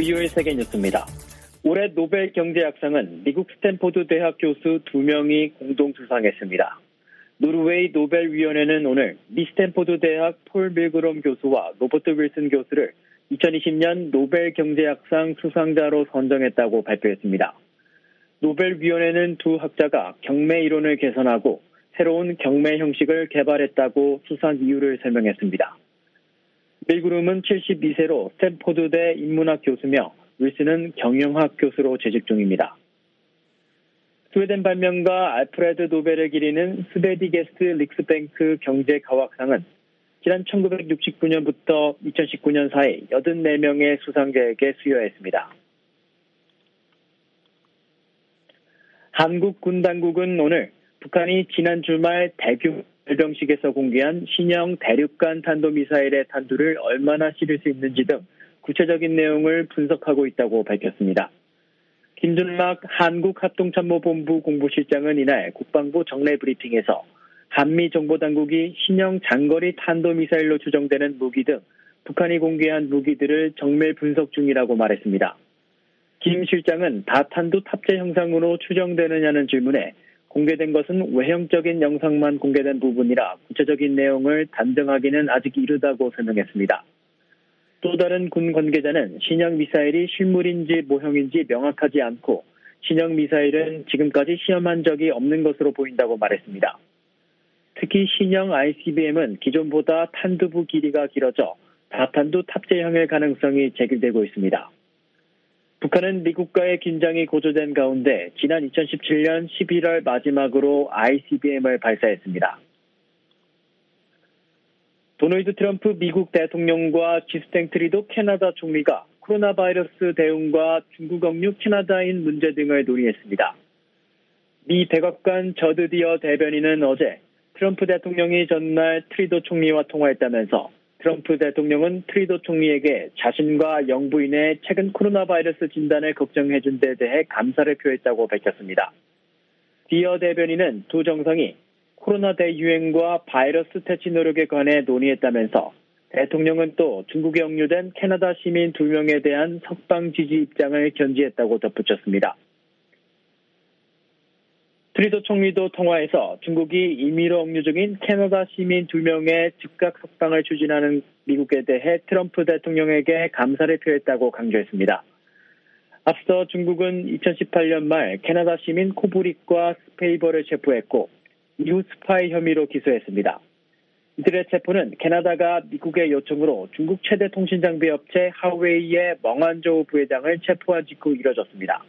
수요일 세계 뉴스입니다. 올해 노벨 경제학상은 미국 스탠포드 대학 교수 2명이 공동 수상했습니다. 노르웨이 노벨위원회는 오늘 미 스탠포드 대학 폴 밀그롬 교수와 로버트 윌슨 교수를 2020년 노벨 경제학상 수상자로 선정했다고 발표했습니다. 노벨위원회는 두 학자가 경매 이론을 개선하고 새로운 경매 형식을 개발했다고 수상 이유를 설명했습니다. 밀그롬은 72세로 스탠포드대 인문학 교수며 윌슨은 경영학 교수로 재직 중입니다. 스웨덴 발명가 알프레드 노벨을 기리는 스베디게스트 릭스뱅크 경제과학상은 지난 1969년부터 2019년 사이 84명의 수상자에게 수여했습니다. 한국 군 당국은 오늘 북한이 지난 주말 대규모 발병식에서 공개한 신형 대륙간 탄도미사일의 탄두를 얼마나 실을 수 있는지 등 구체적인 내용을 분석하고 있다고 밝혔습니다. 김준막 한국합동참모본부 공보실장은 이날 국방부 정례 브리핑에서 한미정보당국이 신형 장거리 탄도미사일로 추정되는 무기 등 북한이 공개한 무기들을 정밀 분석 중이라고 말했습니다. 김 실장은 다탄두 탑재 형상으로 추정되느냐는 질문에 공개된 것은 외형적인 영상만 공개된 부분이라 구체적인 내용을 단정하기는 아직 이르다고 설명했습니다. 또 다른 군 관계자는 신형 미사일이 실물인지 모형인지 명확하지 않고 신형 미사일은 지금까지 시험한 적이 없는 것으로 보인다고 말했습니다. 특히 신형 ICBM은 기존보다 탄두부 길이가 길어져 다탄두 탑재형일 가능성이 제기되고 있습니다. 북한은 미국과의 긴장이 고조된 가운데 지난 2017년 11월 마지막으로 ICBM을 발사했습니다. 도널드 트럼프 미국 대통령과 지스탱 트리도 캐나다 총리가 코로나 바이러스 대응과 중국 억류 캐나다인 문제 등을 논의했습니다. 미 백악관 저드디어 대변인은 어제 트럼프 대통령이 전날 트리도 총리와 통화했다면서 트럼프 대통령은 트리도 총리에게 자신과 영부인의 최근 코로나 바이러스 진단을 걱정해준 데 대해 감사를 표했다고 밝혔습니다. 디어 대변인은 두 정상이 코로나 대유행과 바이러스 퇴치 노력에 관해 논의했다면서 대통령은 또 중국에 억류된 캐나다 시민 2명에 대한 석방 지지 입장을 견지했다고 덧붙였습니다. 트리도 총리도 통화에서 중국이 임의로 억류 중인 캐나다 시민 2명의 즉각 석방을 추진하는 미국에 대해 트럼프 대통령에게 감사를 표했다고 강조했습니다. 앞서 중국은 2018년 말 캐나다 시민 코브릭과 스페이버를 체포했고 이후 스파이 혐의로 기소했습니다. 이들의 체포는 캐나다가 미국의 요청으로 중국 최대 통신장비 업체 하웨이의 멍한조 부회장을 체포한 직후 이뤄졌습니다.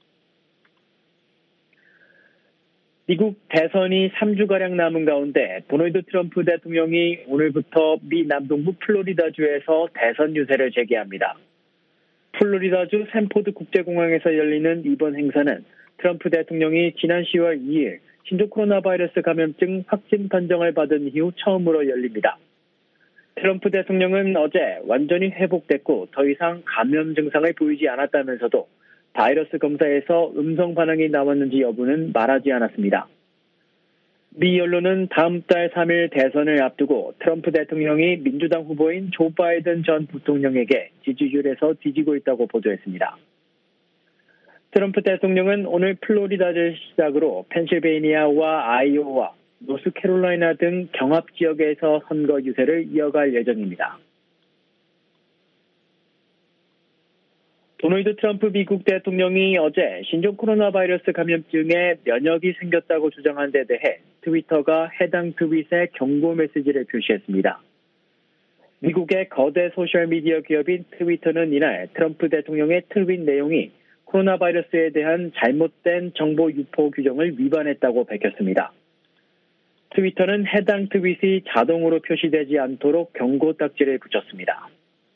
미국 대선이 3주가량 남은 가운데 도널드 트럼프 대통령이 오늘부터 미 남동부 플로리다주에서 대선 유세를 재개합니다. 플로리다주 샌포드 국제공항에서 열리는 이번 행사는 트럼프 대통령이 지난 10월 2일 신종 코로나 바이러스 감염증 확진 판정을 받은 이후 처음으로 열립니다. 트럼프 대통령은 어제 완전히 회복됐고 더 이상 감염 증상을 보이지 않았다면서도 바이러스 검사에서 음성 반응이 나왔는지 여부는 말하지 않았습니다. 미 언론은 다음 달 3일 대선을 앞두고 트럼프 대통령이 민주당 후보인 조 바이든 전 부통령에게 지지율에서 뒤지고 있다고 보도했습니다. 트럼프 대통령은 오늘 플로리다를 시작으로 펜실베이니아와 아이오와, 노스캐롤라이나 등 경합 지역에서 선거 유세를 이어갈 예정입니다. 도널드 트럼프 미국 대통령이 어제 신종 코로나 바이러스 감염증에 면역이 생겼다고 주장한 데 대해 트위터가 해당 트윗에 경고 메시지를 표시했습니다. 미국의 거대 소셜미디어 기업인 트위터는 이날 트럼프 대통령의 트윗 내용이 코로나 바이러스에 대한 잘못된 정보 유포 규정을 위반했다고 밝혔습니다. 트위터는 해당 트윗이 자동으로 표시되지 않도록 경고 딱지를 붙였습니다.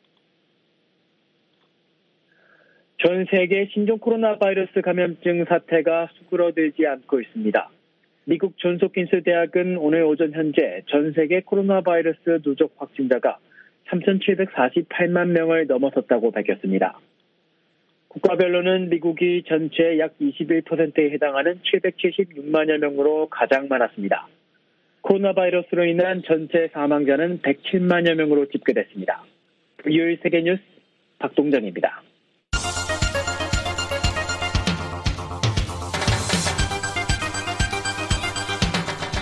전 세계 신종 코로나 바이러스 감염증 사태가 수그러들지 않고 있습니다. 미국 존스홉킨스 대학은 오늘 오전 현재 전 세계 코로나 바이러스 누적 확진자가 3,748만 명을 넘어섰다고 밝혔습니다. 국가별로는 미국이 전체 약 21%에 해당하는 776만여 명으로 가장 많았습니다. 코로나 바이러스로 인한 전체 사망자는 107만여 명으로 집계됐습니다. 수요일 세계뉴스 박동정입니다.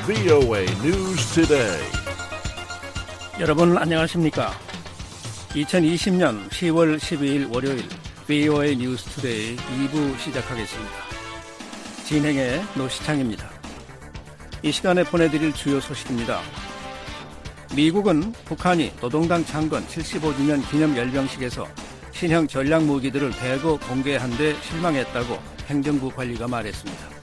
VOA News Today. 여러분 안녕하십니까? 2020년 10월 12일 월요일 VOA News Today 2부 시작하겠습니다. 진행의 노시창입니다. 이 시간에 보내드릴 주요 소식입니다. 미국은 북한이 노동당 창건 75주년 기념 열병식에서 신형 전략무기들을 대거 공개한 데 실망했다고 행정부 관리가 말했습니다.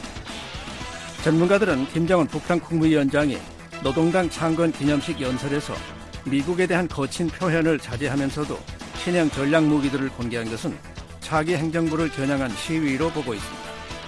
전문가들은 김정은 북한 국무위원장이 노동당 창건 기념식 연설에서 미국에 대한 거친 표현을 자제하면서도 신형 전략무기들을 공개한 것은 차기 행정부를 겨냥한 시위로 보고 있습니다.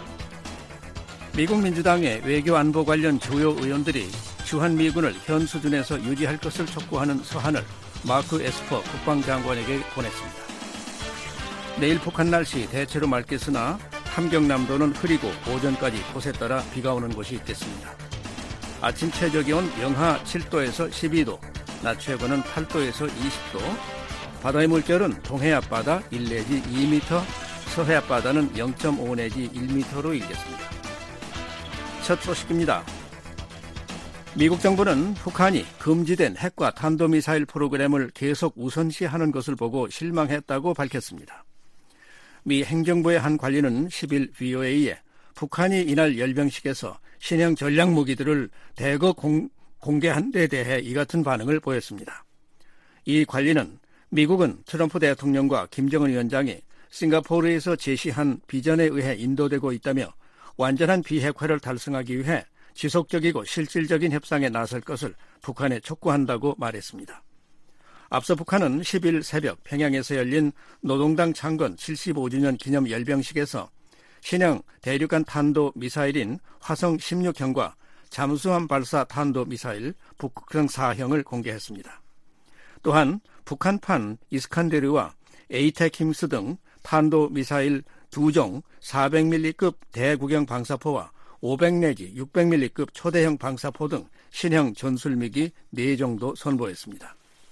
미국 민주당의 외교안보 관련 주요 의원들이 주한미군을 현 수준에서 유지할 것을 촉구하는 서한을 마크 에스퍼 국방장관에게 보냈습니다. 내일 북한 날씨 대체로 맑겠으나 함경남도는 흐리고 오전까지 곳에 따라 비가 오는 곳이 있겠습니다. 아침 최저기온 영하 7도에서 12도, 낮 최고는 8도에서 20도, 바다의 물결은 동해 앞바다 1 내지 2m, 서해 앞바다는 0.5 내지 1m로 일겠습니다. 첫 소식입니다. 미국 정부는 북한이 금지된 핵과 탄도미사일 프로그램을 계속 우선시하는 것을 보고 실망했다고 밝혔습니다. 미 행정부의 한 관리는 10일 VOA에 북한이 이날 열병식에서 신형 전략무기들을 대거 공개한 데 대해 이 같은 반응을 보였습니다. 이 관리는 미국은 트럼프 대통령과 김정은 위원장이 싱가포르에서 제시한 비전에 의해 인도되고 있다며 완전한 비핵화를 달성하기 위해 지속적이고 실질적인 협상에 나설 것을 북한에 촉구한다고 말했습니다. 앞서 북한은 10일 새벽 평양에서 열린 노동당 창건 75주년 기념 열병식에서 신형 대륙간 탄도 미사일인 화성 16형과 잠수함 발사 탄도 미사일 북극성 4형을 공개했습니다. 또한 북한판 이스칸데르와 에이테킴스 등 탄도 미사일 2종 400mm급 대구경 방사포와 500 내지 600mm급 초대형 방사포 등 신형 전술미기 4종도 선보였습니다.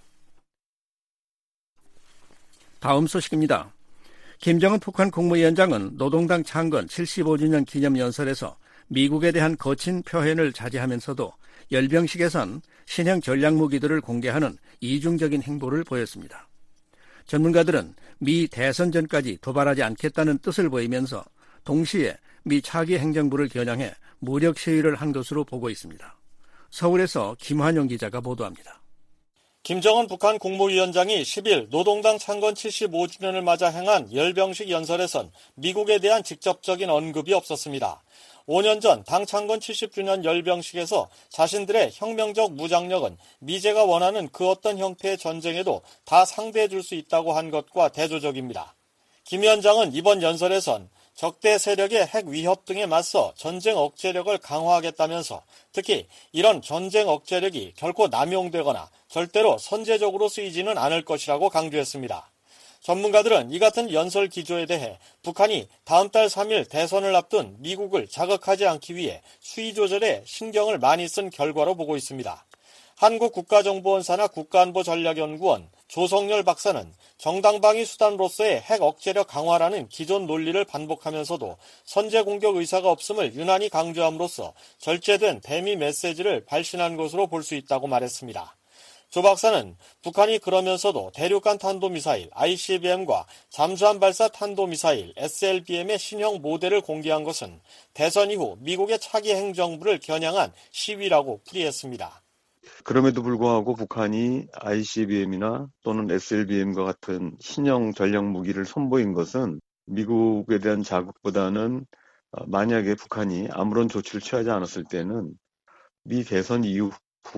다음 소식입니다. 김정은 북한 국무위원장은 노동당 창건 75주년 기념연설에서 미국에 대한 거친 표현을 자제하면서도 열병식에선 신형 전략무기들을 공개하는 이중적인 행보를 보였습니다. 전문가들은 미 대선 전까지 도발하지 않겠다는 뜻을 보이면서 동시에 미 차기 행정부를 겨냥해 무력 시위를 한 것으로 보고 있습니다. 서울에서 김환영 기자가 보도합니다. 김정은 북한 국무위원장이 10일 노동당 창건 75주년을 맞아 행한 열병식 연설에선 미국에 대한 직접적인 언급이 없었습니다. 5년 전 당 창건 70주년 열병식에서 자신들의 혁명적 무장력은 미제가 원하는 그 어떤 형태의 전쟁에도 다 상대해 줄 수 있다고 한 것과 대조적입니다. 김 위원장은 이번 연설에선 적대 세력의 핵 위협 등에 맞서 전쟁 억제력을 강화하겠다면서 특히 이런 전쟁 억제력이 결코 남용되거나 절대로 선제적으로 쓰이지는 않을 것이라고 강조했습니다. 전문가들은 이 같은 연설 기조에 대해 북한이 다음 달 3일 대선을 앞둔 미국을 자극하지 않기 위해 수위 조절에 신경을 많이 쓴 결과로 보고 있습니다. 한국국가정보원사나 국가안보전략연구원 조성열 박사는 정당방위 수단으로서의 핵 억제력 강화라는 기존 논리를 반복하면서도 선제 공격 의사가 없음을 유난히 강조함으로써 절제된 대미 메시지를 발신한 것으로 볼 수 있다고 말했습니다. 조 박사는 북한이 그러면서도 대륙간 탄도미사일 ICBM과 잠수함 발사 탄도미사일 SLBM의 신형 모델을 공개한 것은 대선 이후 미국의 차기 행정부를 겨냥한 시위라고 풀이했습니다. 그럼에도 불구하고 북한이 ICBM이나 또는 SLBM과 같은 신형 전략 무기를 선보인 것은 미국에 대한 자극보다는 만약에 북한이 아무런 조치를 취하지 않았을 때는 미 대선 이후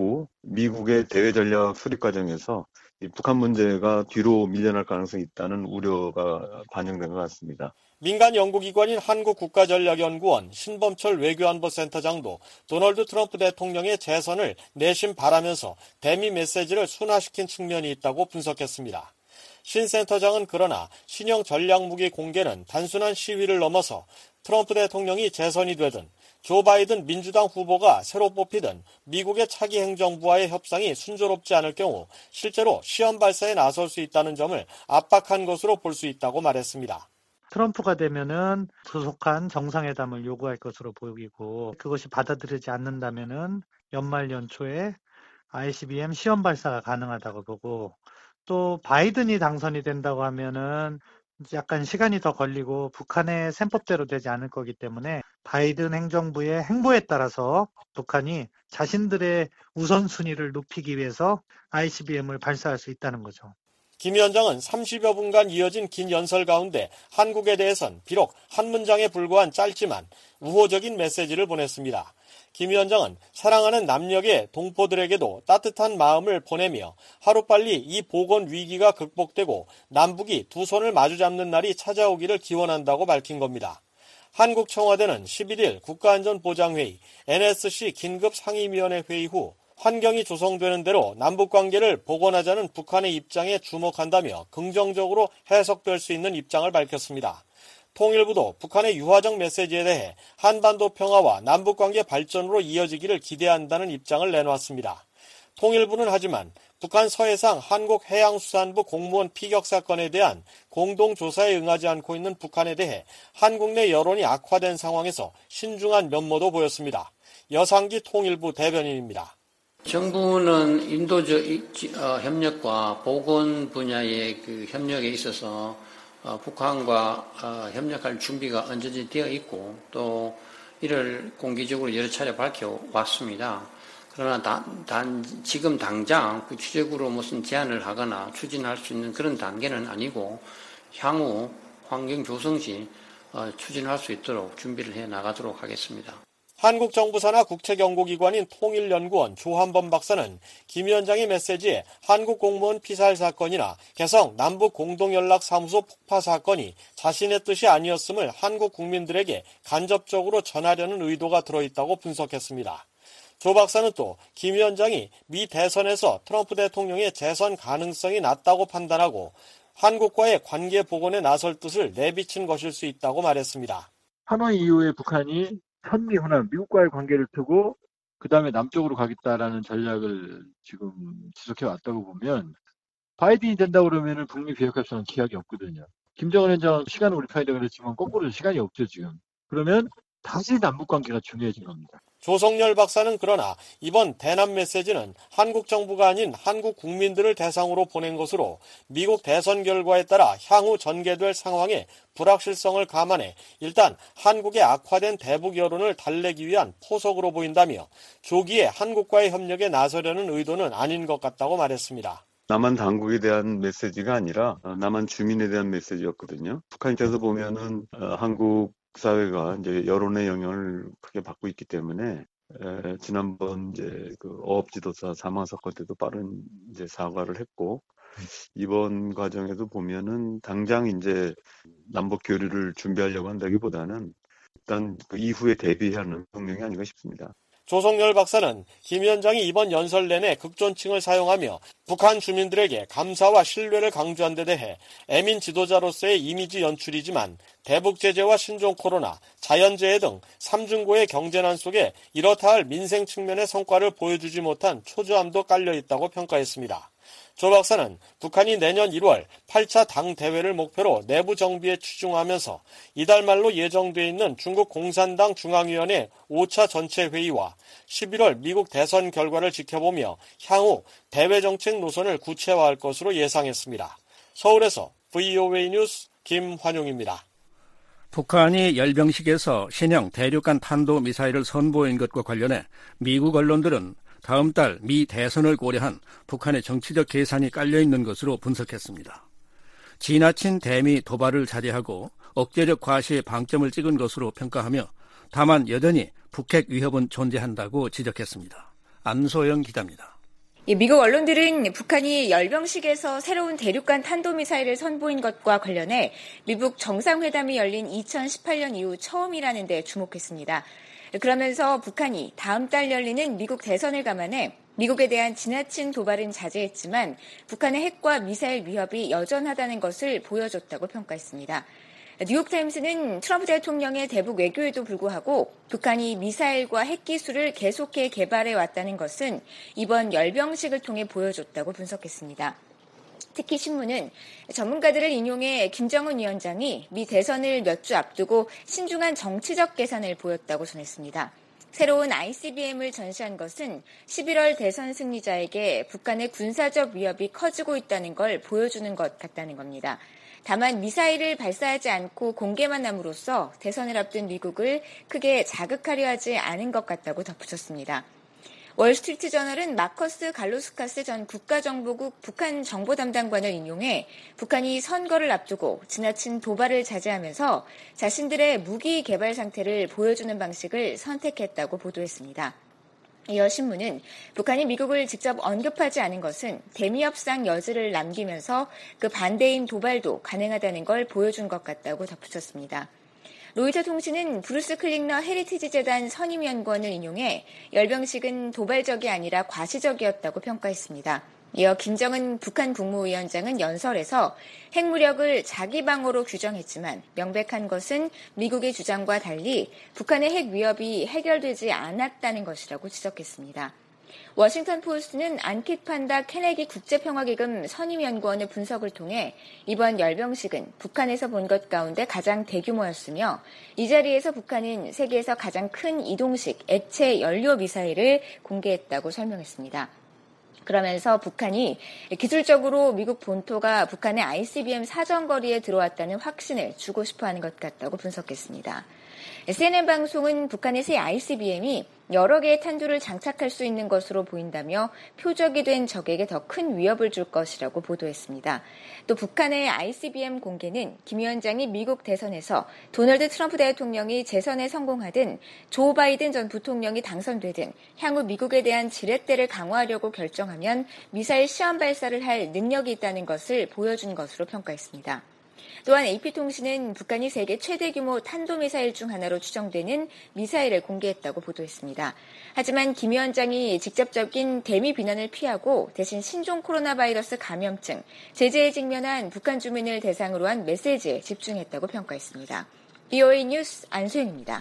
미국의 대외 전략 수립 과정에서 북한 문제가 뒤로 밀려날 가능성이 있다는 우려가 반영된 것 같습니다. 민간 연구기관인 한국국가전략연구원 신범철 외교안보센터장도 도널드 트럼프 대통령의 재선을 내심 바라면서 대미 메시지를 순화시킨 측면이 있다고 분석했습니다. 신 센터장은 그러나 신형 전략무기 공개는 단순한 시위를 넘어서 트럼프 대통령이 재선이 되든 조 바이든 민주당 후보가 새로 뽑히든 미국의 차기 행정부와의 협상이 순조롭지 않을 경우 실제로 시험 발사에 나설 수 있다는 점을 압박한 것으로 볼 수 있다고 말했습니다. 트럼프가 되면은 조속한 정상회담을 요구할 것으로 보이고 그것이 받아들이지 않는다면은 연말 연초에 ICBM 시험 발사가 가능하다고 보고 또 바이든이 당선이 된다고 하면은 약간 시간이 더 걸리고 북한의 셈법대로 되지 않을 거기 때문에 바이든 행정부의 행보에 따라서 북한이 자신들의 우선순위를 높이기 위해서 ICBM을 발사할 수 있다는 거죠. 김 위원장은 30여 분간 이어진 긴 연설 가운데 한국에 대해선 비록 한 문장에 불과한 짧지만 우호적인 메시지를 보냈습니다. 김 위원장은 사랑하는 남녘의 동포들에게도 따뜻한 마음을 보내며 하루빨리 이 보건 위기가 극복되고 남북이 두 손을 마주잡는 날이 찾아오기를 기원한다고 밝힌 겁니다. 한국 청와대는 11일 국가안전보장회의 NSC 긴급상임위원회 회의 후 환경이 조성되는 대로 남북관계를 복원하자는 북한의 입장에 주목한다며 긍정적으로 해석될 수 있는 입장을 밝혔습니다. 통일부도 북한의 유화적 메시지에 대해 한반도 평화와 남북관계 발전으로 이어지기를 기대한다는 입장을 내놓았습니다. 통일부는 하지만 북한 서해상 한국해양수산부 공무원 피격 사건에 대한 공동조사에 응하지 않고 있는 북한에 대해 한국 내 여론이 악화된 상황에서 신중한 면모도 보였습니다. 여상기 통일부 대변인입니다. 정부는 인도적 협력과 보건 분야의 그 협력에 있어서 북한과 협력할 준비가 언제든지 되어 있고 또 이를 공개적으로 여러 차례 밝혀왔습니다. 그러나 지금 당장 구체적으로 무슨 제안을 하거나 추진할 수 있는 그런 단계는 아니고 향후 환경 조성 시 추진할 수 있도록 준비를 해 나가도록 하겠습니다. 한국 정부 산하 국책연구기관인 통일연구원 조한범 박사는 김 위원장의 메시지에 한국 공무원 피살 사건이나 개성 남북공동연락사무소 폭파 사건이 자신의 뜻이 아니었음을 한국 국민들에게 간접적으로 전하려는 의도가 들어있다고 분석했습니다. 조 박사는 또 김 위원장이 미 대선에서 트럼프 대통령의 재선 가능성이 낮다고 판단하고 한국과의 관계 복원에 나설 뜻을 내비친 것일 수 있다고 말했습니다. 하노이 이후에 북한이 한미훈합, 미국과의 관계를 트고 그 다음에 남쪽으로 가겠다라는 전략을 지금 지속해 왔다고 보면 바이든이 된다 그러면은 북미 비핵화협상은 기약이 없거든요. 김정은 위원장은 시간을 우리파이다 그랬지만 거꾸로 시간이 없죠 지금. 그러면 다시 남북 관계가 중요해진 겁니다. 조성열 박사는 그러나 이번 대남 메시지는 한국 정부가 아닌 한국 국민들을 대상으로 보낸 것으로 미국 대선 결과에 따라 향후 전개될 상황의 불확실성을 감안해 일단 한국의 악화된 대북 여론을 달래기 위한 포석으로 보인다며 조기에 한국과의 협력에 나서려는 의도는 아닌 것 같다고 말했습니다. 남한 당국에 대한 메시지가 아니라 남한 주민에 대한 메시지였거든요. 북한 입장에서 보면은 한국 사회가 이제 여론의 영향을 크게 받고 있기 때문에 지난번 이제 그 어업 지도사 사망 사건 때도 빠른 이제 사과를 했고 이번 과정에도 보면은 당장 이제 남북 교류를 준비하려고 한다기보다는 일단 그 이후에 대비하는 성명이 아닌가 싶습니다. 조성열 박사는 김 위원장이 이번 연설 내내 극존칭을 사용하며 북한 주민들에게 감사와 신뢰를 강조한 데 대해 애민 지도자로서의 이미지 연출이지만 대북 제재와 신종 코로나, 자연재해 등 삼중고의 경제난 속에 이렇다 할 민생 측면의 성과를 보여주지 못한 초조함도 깔려있다고 평가했습니다. 조 박사는 북한이 내년 1월 8차 당대회를 목표로 내부 정비에 치중하면서 이달 말로 예정돼 있는 중국 공산당 중앙위원회 5차 전체 회의와 11월 미국 대선 결과를 지켜보며 향후 대외 정책 노선을 구체화할 것으로 예상했습니다. 서울에서 VOA 뉴스 김환용입니다. 북한이 열병식에서 신형 대륙간 탄도미사일을 선보인 것과 관련해 미국 언론들은 다음 달 미 대선을 고려한 북한의 정치적 계산이 깔려있는 것으로 분석했습니다. 지나친 대미 도발을 자제하고 억제력 과시에 방점을 찍은 것으로 평가하며 다만 여전히 북핵 위협은 존재한다고 지적했습니다. 안소영 기자입니다. 미국 언론들은 북한이 열병식에서 새로운 대륙간 탄도미사일을 선보인 것과 관련해 미국 정상회담이 열린 2018년 이후 처음이라는 데 주목했습니다. 그러면서 북한이 다음 달 열리는 미국 대선을 감안해 미국에 대한 지나친 도발은 자제했지만 북한의 핵과 미사일 위협이 여전하다는 것을 보여줬다고 평가했습니다. 뉴욕타임스는 트럼프 대통령의 대북 외교에도 불구하고 북한이 미사일과 핵기술을 계속해 개발해 왔다는 것은 이번 열병식을 통해 보여줬다고 분석했습니다. 특히 신문은 전문가들을 인용해 김정은 위원장이 미 대선을 몇 주 앞두고 신중한 정치적 계산을 보였다고 전했습니다. 새로운 ICBM을 전시한 것은 11월 대선 승리자에게 북한의 군사적 위협이 커지고 있다는 걸 보여주는 것 같다는 겁니다. 다만 미사일을 발사하지 않고 공개만 함으로써 대선을 앞둔 미국을 크게 자극하려 하지 않은 것 같다고 덧붙였습니다. 월스트리트저널은 마커스 갈로스카스 전 국가정보국 북한 정보담당관을 인용해 북한이 선거를 앞두고 지나친 도발을 자제하면서 자신들의 무기 개발 상태를 보여주는 방식을 선택했다고 보도했습니다. 이어 신문은 북한이 미국을 직접 언급하지 않은 것은 대미협상 여지를 남기면서 그 반대인 도발도 가능하다는 걸 보여준 것 같다고 덧붙였습니다. 로이터 통신은 브루스 클링너 헤리티지 재단 선임연구원을 인용해 열병식은 도발적이 아니라 과시적이었다고 평가했습니다. 이어 김정은 북한 국무위원장은 연설에서 핵무력을 자기 방어로 규정했지만 명백한 것은 미국의 주장과 달리 북한의 핵 위협이 해결되지 않았다는 것이라고 지적했습니다. 워싱턴 포스트는 안킷 판다 케네디 국제평화기금 선임연구원의 분석을 통해 이번 열병식은 북한에서 본 것 가운데 가장 대규모였으며 이 자리에서 북한은 세계에서 가장 큰 이동식 액체 연료 미사일을 공개했다고 설명했습니다. 그러면서 북한이 기술적으로 미국 본토가 북한의 ICBM 사정거리에 들어왔다는 확신을 주고 싶어하는 것 같다고 분석했습니다. CNN 방송은 북한의 새 ICBM이 여러 개의 탄두를 장착할 수 있는 것으로 보인다며 표적이 된 적에게 더 큰 위협을 줄 것이라고 보도했습니다. 또 북한의 ICBM 공개는 김 위원장이 미국 대선에서 도널드 트럼프 대통령이 재선에 성공하든 조 바이든 전 부통령이 당선되든 향후 미국에 대한 지렛대를 강화하려고 결정하면 미사일 시험 발사를 할 능력이 있다는 것을 보여준 것으로 평가했습니다. 또한 AP통신은 북한이 세계 최대 규모 탄도미사일 중 하나로 추정되는 미사일을 공개했다고 보도했습니다. 하지만 김 위원장이 직접적인 대미 비난을 피하고 대신 신종 코로나 바이러스 감염증, 제재에 직면한 북한 주민을 대상으로 한 메시지에 집중했다고 평가했습니다. BOA 뉴스 안소영입니다.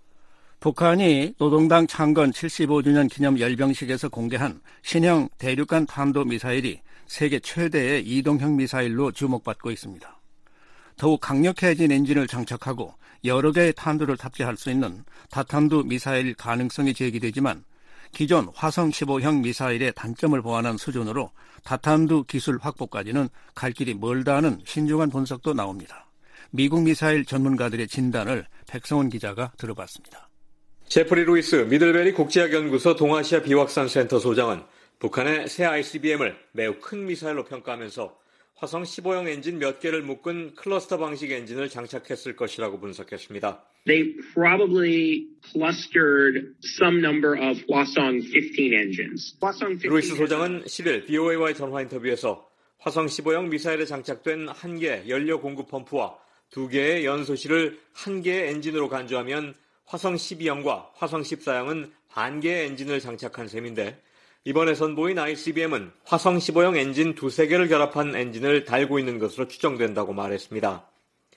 북한이 노동당 창건 75주년 기념 열병식에서 공개한 신형 대륙간 탄도미사일이 세계 최대의 이동형 미사일로 주목받고 있습니다. 더욱 강력해진 엔진을 장착하고 여러 개의 탄두를 탑재할 수 있는 다탄두 미사일 가능성이 제기되지만 기존 화성 15형 미사일의 단점을 보완한 수준으로 다탄두 기술 확보까지는 갈 길이 멀다는 신중한 분석도 나옵니다. 미국 미사일 전문가들의 진단을 백성원 기자가 들어봤습니다. 제프리 루이스 미들베리 국제학연구소 동아시아 비확산 센터 소장은 북한의 새 ICBM을 매우 큰 미사일로 평가하면서 화성 15형 엔진 몇 개를 묶은 클러스터 방식 엔진을 장착했을 것이라고 분석했습니다. They probably clustered some number of Hwasong 15 engines. 루이스 소장은 10일 BOA와의 전화 인터뷰에서 화성 15형 미사일에 장착된 1개 연료 공급 펌프와 2개의 연소실을 1개의 엔진으로 간주하면 화성 12형과 화성 14형은 반 개의 엔진을 장착한 셈인데 이번에 선보인 ICBM은 화성 15형 엔진 2-3개를 결합한 엔진을 달고 있는 것으로 추정된다고 말했습니다.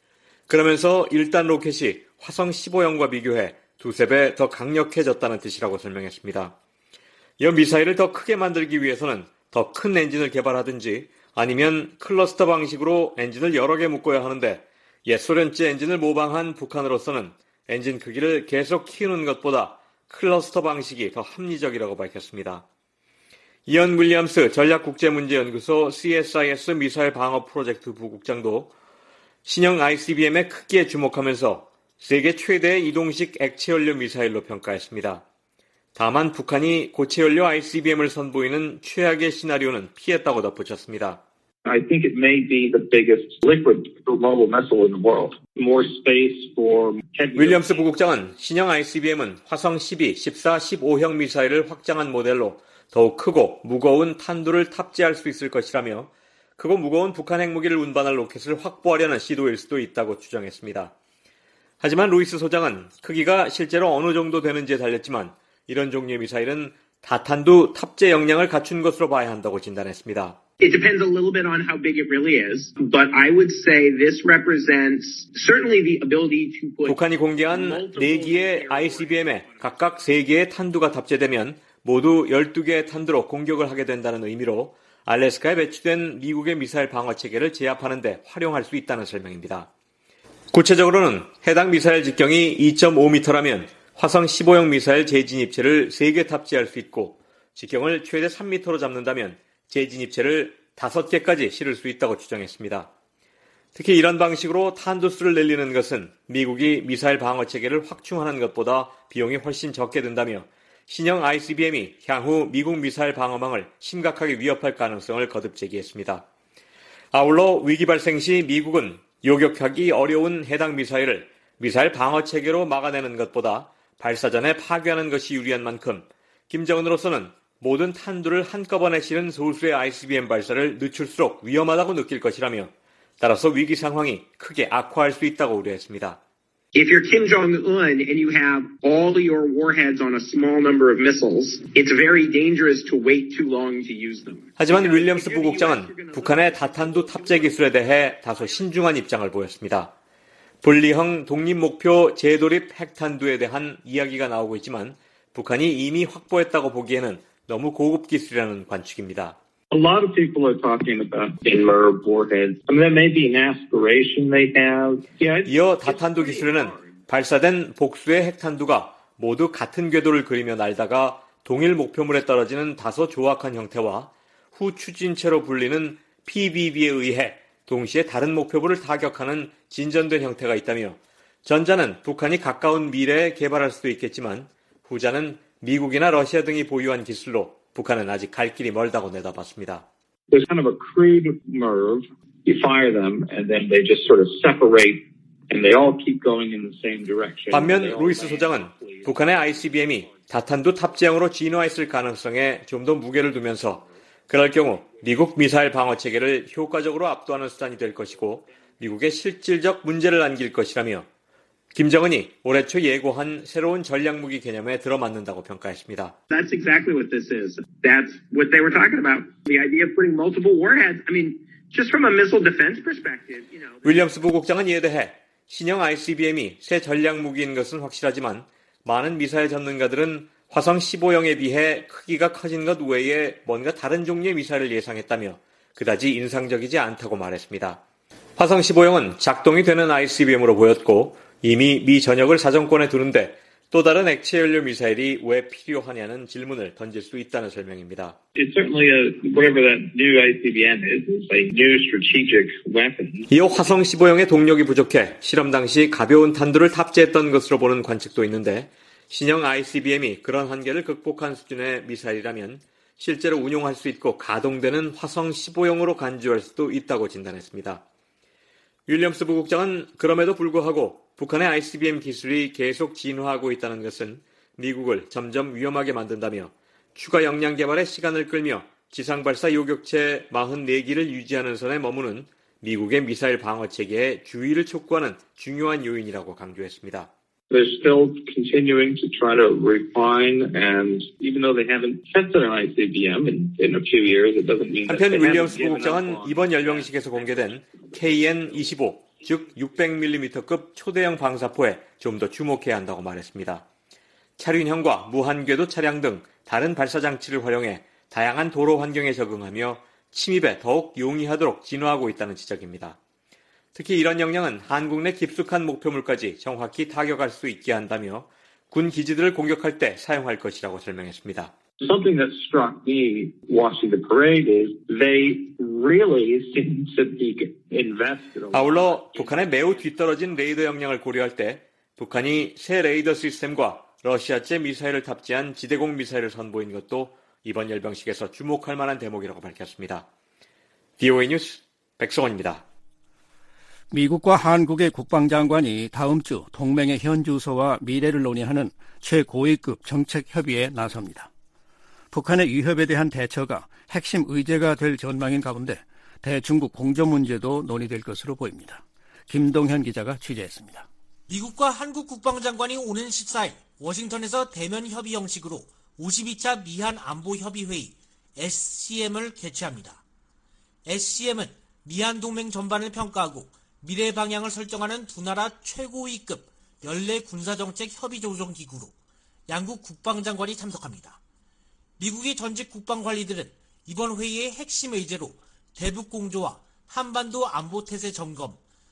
그러면서 1단 로켓이 화성 15형과 비교해 2-3배 더 강력해졌다는 뜻이라고 설명했습니다. 이 미사일을 더 크게 만들기 위해서는 더 큰 엔진을 개발하든지 아니면 클러스터 방식으로 엔진을 여러 개 묶어야 하는데 옛 소련제 엔진을 모방한 북한으로서는 엔진 크기를 계속 키우는 것보다 클러스터 방식이 더 합리적이라고 밝혔습니다. 이언 윌리엄스 전략국제문제연구소 CSIS 미사일 방어 프로젝트 부국장도 신형 ICBM의 크기에 주목하면서 세계 최대의 이동식 액체연료 미사일로 평가했습니다. 다만 북한이 고체연료 ICBM을 선보이는 최악의 시나리오는 피했다고 덧붙였습니다. I think it may be the biggest liquid global missile in the world. More space for 윌리엄스 부국장은 신형 ICBM은 화성 12, 14, 15형 미사일을 확장한 모델로 더욱 크고 무거운 탄두를 탑재할 수 있을 것이라며 크고 무거운 북한 핵무기를 운반할 로켓을 확보하려는 시도일 수도 있다고 추정했습니다. 하지만 루이스 소장은 크기가 실제로 어느 정도 되는지에 달렸지만 이런 종류의 미사일은 다탄두 탑재 역량을 갖춘 것으로 봐야 한다고 진단했습니다. It depends a little bit on how big it really is, but I would say this represents certainly the ability to put 북한이 공개한 4기의 ICBM에 각각 3개의 탄두가 탑재되면 모두 12개의 탄두로 공격을 하게 된다는 의미로 알래스카에 배치된 미국의 미사일 방어 체계를 제압하는 데 활용할 수 있다는 설명입니다. 구체적으로는 해당 미사일 직경이 2.5m라면 화성 15형 미사일 재진입체를 3개 탑재할 수 있고 직경을 최대 3m로 잡는다면 재진입체를 5개까지 실을 수 있다고 주장했습니다. 특히 이런 방식으로 탄도수를 늘리는 것은 미국이 미사일 방어 체계를 확충하는 것보다 비용이 훨씬 적게 든다며 신형 ICBM이 향후 미국 미사일 방어망을 심각하게 위협할 가능성을 거듭 제기했습니다. 아울러 위기 발생 시 미국은 요격하기 어려운 해당 미사일을 미사일 방어 체계로 막아내는 것보다 발사 전에 파괴하는 것이 유리한 만큼 김정은으로서는 모든 탄두를 한꺼번에 실은 소수의 ICBM 발사를 늦출수록 위험하다고 느낄 것이라며 따라서 위기 상황이 크게 악화할 수 있다고 우려했습니다. If you're Kim Jong-un and you have all your warheads on a small number of missiles, it's very dangerous to wait too long to use them. 하지만 윌리엄스 부국장은 북한의 다탄두 탑재 기술에 대해 다소 신중한 입장을 보였습니다. 분리형 독립목표 재도립 핵탄두에 대한 이야기가 나오고 있지만 북한이 이미 확보했다고 보기에는 너무 고급 기술이라는 관측입니다. A lot of people are talking about MIRV warheads. I mean, that may be an aspiration they have. 이어 다탄두 기술에는 발사된 복수의 핵탄두가 모두 같은 궤도를 그리며 날다가 동일 목표물에 떨어지는 다소 조악한 형태와 후 추진체로 불리는 PBB에 의해 동시에 다른 목표물을 타격하는 진전된 형태가 있다며 전자는 북한이 가까운 미래에 개발할 수도 있겠지만 후자는 미국이나 러시아 등이 보유한 기술로 북한은 아직 갈 길이 멀다고 내다봤습니다. There's kind of a crude MIRV. You fire them and then they just sort of separate and they all keep going in the same direction. 반면 루이스 소장은 북한의 ICBM이 다탄두 탑재형으로 진화했을 가능성에 좀 더 무게를 두면서 그럴 경우 미국 미사일 방어 체계를 효과적으로 압도하는 수단이 될 것이고 미국의 실질적 문제를 안길 것이라며 김정은이 올해 초 예고한 새로운 전략무기 개념에 들어맞는다고 평가했습니다. That's exactly what this is. That's what they were talking about. The idea of putting multiple warheads. I mean, just from a missile defense perspective, you know. 윌리엄스 부국장은 이에 대해 신형 ICBM이 새 전략무기인 것은 확실하지만 많은 미사일 전문가들은 화성 15형에 비해 크기가 커진 것 외에 뭔가 다른 종류의 미사일을 예상했다며 그다지 인상적이지 않다고 말했습니다. 화성 15형은 작동이 되는 ICBM으로 보였고 이미 미 전역을 사정권에 두는데 또 다른 액체 연료 미사일이 왜 필요하냐는 질문을 던질 수 있다는 설명입니다. It's certainly whatever that new ICBM is, it's a new strategic weapon. 이어 화성 15형의 동력이 부족해 실험 당시 가벼운 탄두를 탑재했던 것으로 보는 관측도 있는데 신형 ICBM이 그런 한계를 극복한 수준의 미사일이라면 실제로 운용할 수 있고 가동되는 화성 15형으로 간주할 수도 있다고 진단했습니다. 윌리엄스 부국장은 그럼에도 불구하고 북한의 ICBM 기술이 계속 진화하고 있다는 것은 미국을 점점 위험하게 만든다며 추가 역량 개발에 시간을 끌며 지상발사 요격체 44기를 유지하는 선에 머무는 미국의 미사일 방어 체계에 주의를 촉구하는 중요한 요인이라고 강조했습니다. They're still continuing to try to refine, and even though they haven't tested an ICBM in a few years, it doesn't mean that 한편 they haven't 윌리엄스 given up 부국장은 on. 이번 열병식에서 공개된 KN-25, 즉 600mm급 초대형 방사포에 좀 더 주목해야 한다고 말했습니다. 차륜형과 무한궤도 차량 등 다른 발사장치를 활용해 다양한 도로 환경에 적응하며 침입에 더욱 용이하도록 진화하고 있다는 지적입니다. 특히 이런 역량은 한국 내 깊숙한 목표물까지 정확히 타격할 수 있게 한다며 군 기지들을 공격할 때 사용할 것이라고 설명했습니다. Something that struck me watching the parade is they really seem to be invested. 아울러 북한의 매우 뒤떨어진 레이더 역량을 고려할 때 북한이 새 레이더 시스템과 러시아제 미사일을 탑재한 지대공 미사일을 선보인 것도 이번 열병식에서 주목할 만한 대목이라고 밝혔습니다. DOA 뉴스 백성원입니다. 미국과 한국의 국방장관이 다음 주 동맹의 현주소와 미래를 논의하는 최고위급 정책 협의에 나섭니다. 북한의 위협에 대한 대처가 핵심 의제가 될 전망인 가운데 대중국 공조 문제도 논의될 것으로 보입니다. 김동현 기자가 취재했습니다. 미국과 한국 국방장관이 오는 14일 워싱턴에서 대면 협의 형식으로 52차 미한 안보협의회의 SCM을 개최합니다. SCM은 미한 동맹 전반을 평가하고 미래 방향을 설정하는 두 나라 최고위급 연례 군사정책 협의조정기구로 양국 국방장관이 참석합니다. 미국의 전직 국방관리들은 이번 회의의 핵심 의제로 대북 공조와 한반도 안보태세 점검,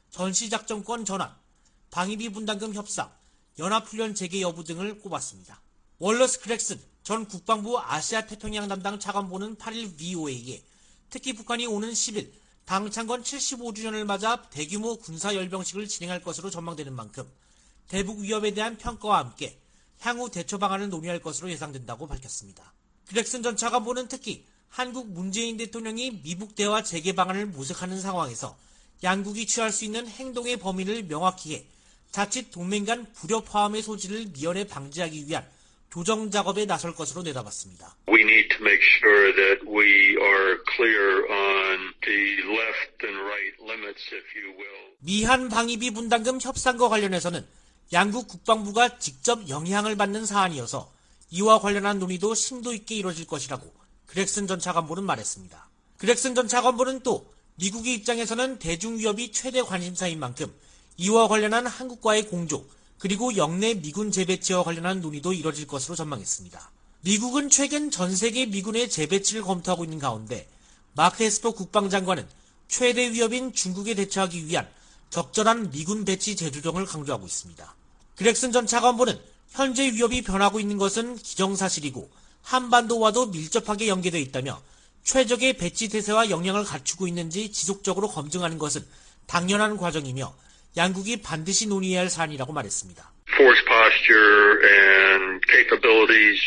전시작전권 전환, 방위비 분담금 협상, 연합훈련 재개 여부 등을 꼽았습니다. 월러스 그렉슨 전 국방부 아시아 태평양 담당 차관보는 8일 VOA에 특히 북한이 오는 10일 당 창건 75주년을 맞아 대규모 군사 열병식을 진행할 것으로 전망되는 만큼 대북 위협에 대한 평가와 함께 향후 대처 방안을 논의할 것으로 예상된다고 밝혔습니다. 그렉슨 전 차관보는 특히 한국 문재인 대통령이 미북 대화 재개 방안을 모색하는 상황에서 양국이 취할 수 있는 행동의 범위를 명확히 해 자칫 동맹 간 불협화음의 소지를 미연에 방지하기 위한 조정 작업에 나설 것으로 내다봤습니다. We need to make sure that we are clear on the left and right limits, if you will. 미한 방위비 분담금 협상과 관련해서는 양국 국방부가 직접 영향을 받는 사안이어서 이와 관련한 논의도 심도 있게 이뤄질 것이라고 그렉슨 전 차관보는 말했습니다. 그렉슨 전 차관보는 또 미국의 입장에서는 대중위협이 최대 관심사인 만큼 이와 관련한 한국과의 공조, 그리고 영내 미군 재배치와 관련한 논의도 이뤄질 것으로 전망했습니다. 미국은 최근 전 세계 미군의 재배치를 검토하고 있는 가운데 마크 에스퍼 국방장관은 최대 위협인 중국에 대처하기 위한 적절한 미군 배치 재조정을 강조하고 있습니다. 그렉슨 전 차관보는 현재 위협이 변하고 있는 것은 기정사실이고 한반도와도 밀접하게 연계되어 있다며 최적의 배치 태세와 역량을 갖추고 있는지 지속적으로 검증하는 것은 당연한 과정이며 양국이 반드시 논의해야 할 사안이라고 말했습니다. Force posture and capabilities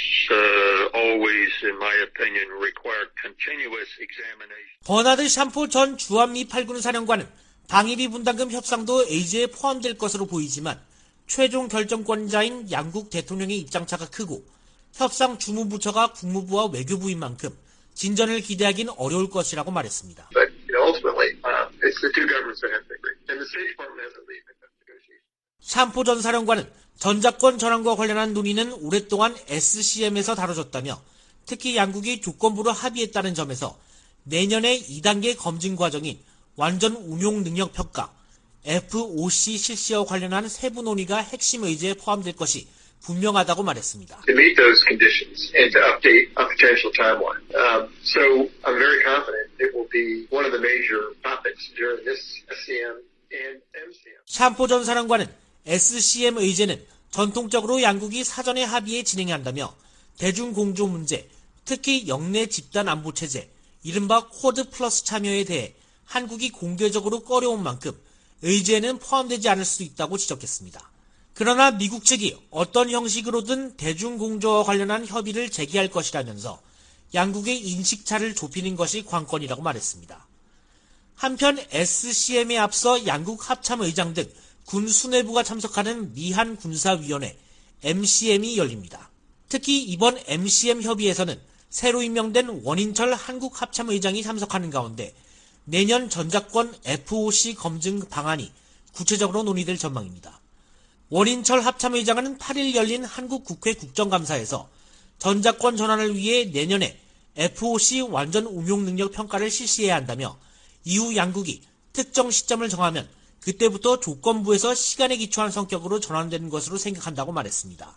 always, in my opinion, require continuous examination. 버나드 샴포 전 주한미 8군 사령관은 방위비 분담금 협상도 의제에 포함될 것으로 보이지만 최종 결정권자인 양국 대통령의 입장차가 크고 협상 주무부처가 국무부와 외교부인 만큼 진전을 기대하긴 어려울 것이라고 말했습니다. But ultimately, it's the two governments that have to agree, and the State Department has to lead in that negotiation. 샴포 전 사령관은 전작권 전환과 관련한 논의는 오랫동안 SCM에서 다뤄졌다며 특히 양국이 조건부로 합의했다는 점에서 내년에 2단계 검증 과정인 완전 운용 능력 평가, FOC 실시와 관련한 세부 논의가 핵심 의제에 포함될 것이 분명하다고 말했습니다. To meet those conditions and to update a potential timeline. So I'm very confident it will be one of the major topics during this SCM and MCM. 샴포 전 사령관은 SCM 의제는 전통적으로 양국이 사전에 합의해 진행한다며 대중공조 문제, 특히 영내 집단 안보 체제, 이른바 쿼드 플러스 참여에 대해 한국이 공개적으로 꺼려온 만큼 의제에는 포함되지 않을 수 있다고 지적했습니다. 그러나 미국 측이 어떤 형식으로든 대중공조와 관련한 협의를 제기할 것이라면서 양국의 인식차를 좁히는 것이 관건이라고 말했습니다. 한편 SCM에 앞서 양국 합참의장 등 군 수뇌부가 참석하는 미한 군사위원회 MCM이 열립니다. 특히 이번 MCM 협의에서는 새로 임명된 원인철 한국 합참의장이 참석하는 가운데 내년 전작권 FOC 검증 방안이 구체적으로 논의될 전망입니다. 원인철 합참의장은 8일 열린 한국 국회 국정감사에서 전작권 전환을 위해 내년에 FOC 완전 운용 능력 평가를 실시해야 한다며 이후 양국이 특정 시점을 정하면 그때부터 조건부에서 시간에 기초한 성격으로 전환되는 것으로 생각한다고 말했습니다.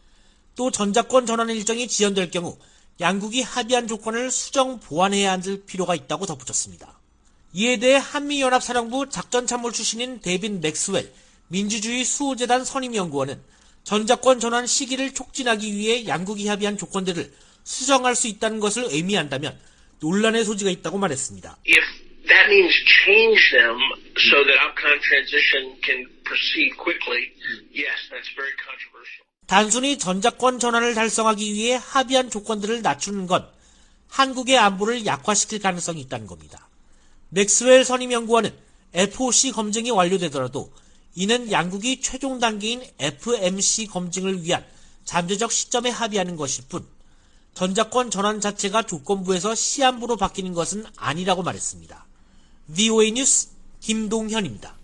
또 전작권 전환 일정이 지연될 경우 양국이 합의한 조건을 수정 보완해야 할 필요가 있다고 덧붙였습니다. 이에 대해 한미연합사령부 작전참모 출신인 데이빗 맥스웰 민주주의 수호재단 선임연구원은 전작권 전환 시기를 촉진하기 위해 양국이 합의한 조건들을 수정할 수 있다는 것을 의미한다면 논란의 소지가 있다고 말했습니다. If that means change them so that Afghan transition can proceed quickly, yes, that's very controversial. 단순히 전작권 전환을 달성하기 위해 합의한 조건들을 낮추는 건 한국의 안보를 약화시킬 가능성이 있다는 겁니다. 맥스웰 선임연구원은 FOC 검증이 완료되더라도 이는 양국이 최종 단계인 FMC 검증을 위한 잠재적 시점에 합의하는 것일 뿐 전작권 전환 자체가 조건부에서 시한부로 바뀌는 것은 아니라고 말했습니다. VOA 뉴스 김동현입니다.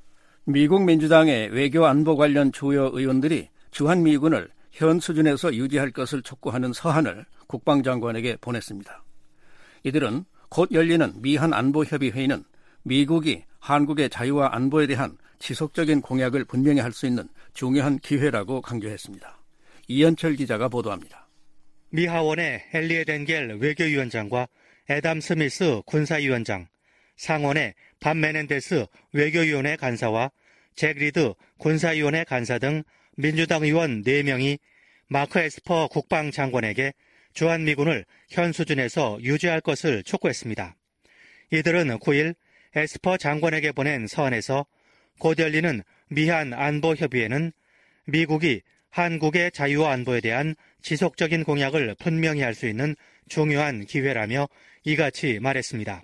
미국 민주당의 외교 안보 관련 주요 의원들이 주한미군을 현 수준에서 유지할 것을 촉구하는 서한을 국방장관에게 보냈습니다. 이들은 곧 열리는 미한 안보협의회의는 미국이 한국의 자유와 안보에 대한 지속적인 공약을 분명히 할 수 있는 중요한 기회라고 강조했습니다. 이현철 기자가 보도합니다. 미 하원의 헨리에 덴겔 외교위원장과 애담 스미스 군사위원장, 상원의 밥 메넨데스 외교위원회 간사와 잭 리드 군사위원회 간사 등 민주당 의원 4명이 마크 에스퍼 국방장관에게 주한미군을 현 수준에서 유지할 것을 촉구했습니다. 이들은 9일 에스퍼 장관에게 보낸 서한에서 곧 열리는 미한 안보협의회는 미국이 한국의 자유와 안보에 대한 지속적인 공약을 분명히 할 수 있는 중요한 기회라며 이같이 말했습니다.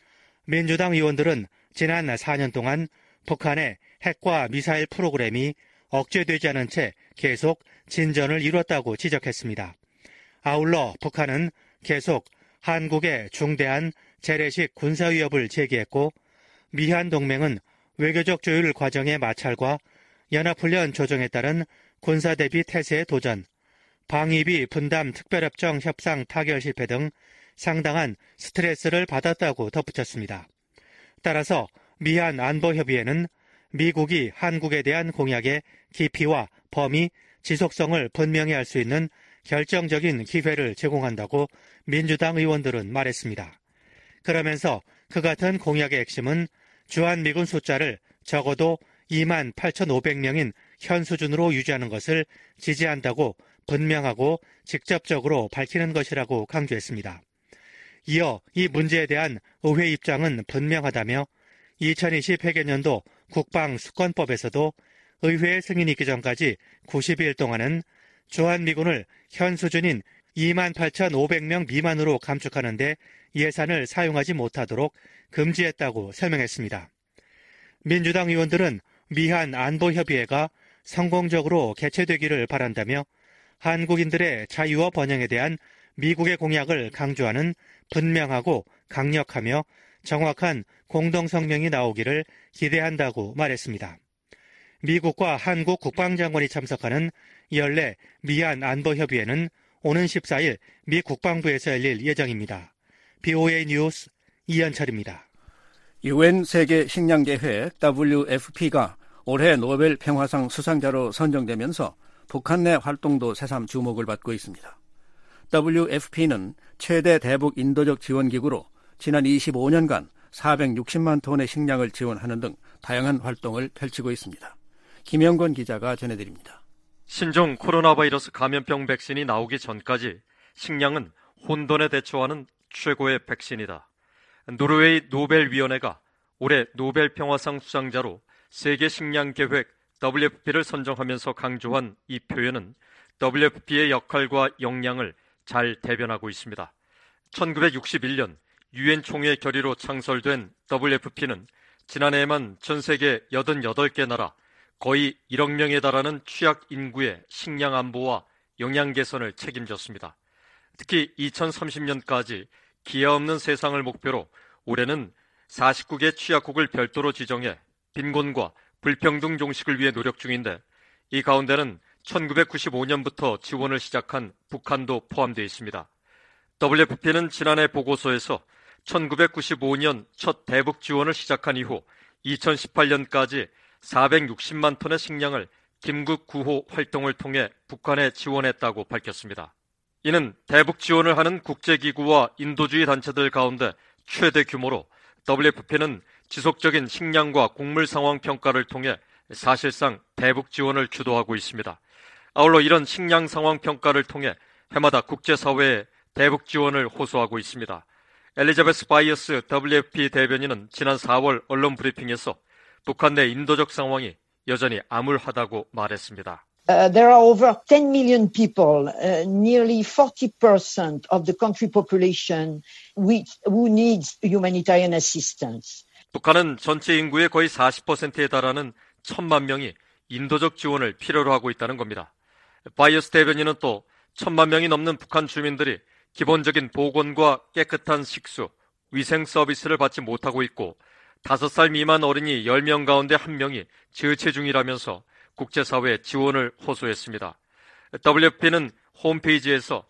민주당 의원들은 지난 4년 동안 북한의 핵과 미사일 프로그램이 억제되지 않은 채 계속 진전을 이뤘다고 지적했습니다. 아울러 북한은 계속 한국의 중대한 재래식 군사 위협을 제기했고 미한 동맹은 외교적 조율 과정의 마찰과 연합훈련 조정에 따른 군사 대비 태세의 도전, 방위비 분담 특별협정 협상 타결 실패 등 상당한 스트레스를 받았다고 덧붙였습니다. 따라서 미한 안보협의회는 미국이 한국에 대한 공약의 깊이와 범위, 지속성을 분명히 할 수 있는 결정적인 기회를 제공한다고 민주당 의원들은 말했습니다. 그러면서 그 같은 공약의 핵심은 주한미군 숫자를 적어도 28,500명인 현 수준으로 유지하는 것을 지지한다고 분명하고 직접적으로 밝히는 것이라고 강조했습니다. 이어 이 문제에 대한 의회 입장은 분명하다며 2020 회계년도 국방수권법에서도 의회의 승인이 있기 전까지 90일 동안은 주한미군을 현 수준인 28,500명 미만으로 감축하는 데 예산을 사용하지 못하도록 금지했다고 설명했습니다. 민주당 의원들은 미한 안보협의회가 성공적으로 개최되기를 바란다며 한국인들의 자유와 번영에 대한 미국의 공약을 강조하는 분명하고 강력하며 정확한 공동성명이 나오기를 기대한다고 말했습니다. 미국과 한국 국방장관이 참석하는 연례 미한 안보협의회는 오는 14일 미 국방부에서 열릴 예정입니다. BOA 뉴스 이현철입니다. UN 세계 식량계획 WFP가 올해 노벨 평화상 수상자로 선정되면서 북한 내 활동도 새삼 주목을 받고 있습니다. WFP는 최대 대북 인도적 지원기구로 지난 25년간 460만 톤의 식량을 지원하는 등 다양한 활동을 펼치고 있습니다. 김영권 기자가 전해드립니다. 신종 코로나 바이러스 감염병 백신이 나오기 전까지 식량은 혼돈에 대처하는 최고의 백신이다. 노르웨이 노벨위원회가 올해 노벨 평화상 수상자로 세계 식량 계획 WFP를 선정하면서 강조한 이 표현은 WFP의 역할과 역량을 잘 대변하고 있습니다. 1961년 유엔 총회 결의로 창설된 WFP는 지난해에만 전 세계 88개 나라 거의 1억 명에 달하는 취약 인구의 식량 안보와 영양 개선을 책임졌습니다. 특히 2030년까지 기아 없는 세상을 목표로 올해는 49개 취약국을 별도로 지정해 빈곤과 불평등 종식을 위해 노력 중인데 이 가운데는 1995년부터 지원을 시작한 북한도 포함되어 있습니다. WFP는 지난해 보고서에서 1995년 첫 대북 지원을 시작한 이후 2018년까지 460만 톤의 식량을 긴급 구호 활동을 통해 북한에 지원했다고 밝혔습니다. 이는 대북 지원을 하는 국제기구와 인도주의 단체들 가운데 최대 규모로 WFP는 지속적인 식량과 곡물 상황 평가를 통해 사실상 대북 지원을 주도하고 있습니다. 아울러 이런 식량 상황 평가를 통해 해마다 국제사회에 대북 지원을 호소하고 있습니다. 엘리자베스 바이어스 WFP 대변인은 지난 4월 언론 브리핑에서 북한 내 인도적 상황이 여전히 암울하다고 말했습니다. There are over 10 million people, nearly 40% of the country population who needs humanitarian assistance. 북한은 전체 인구의 거의 40%에 달하는 1,000만 명이 인도적 지원을 필요로 하고 있다는 겁니다. 바이어스 대변인은 또 1,000만 명이 넘는 북한 주민들이 기본적인 보건과 깨끗한 식수, 위생 서비스를 받지 못하고 있고 5살 미만 어린이 10명 가운데 1명이 저체 중이라면서 국제사회에 지원을 호소했습니다. WFP는 홈페이지에서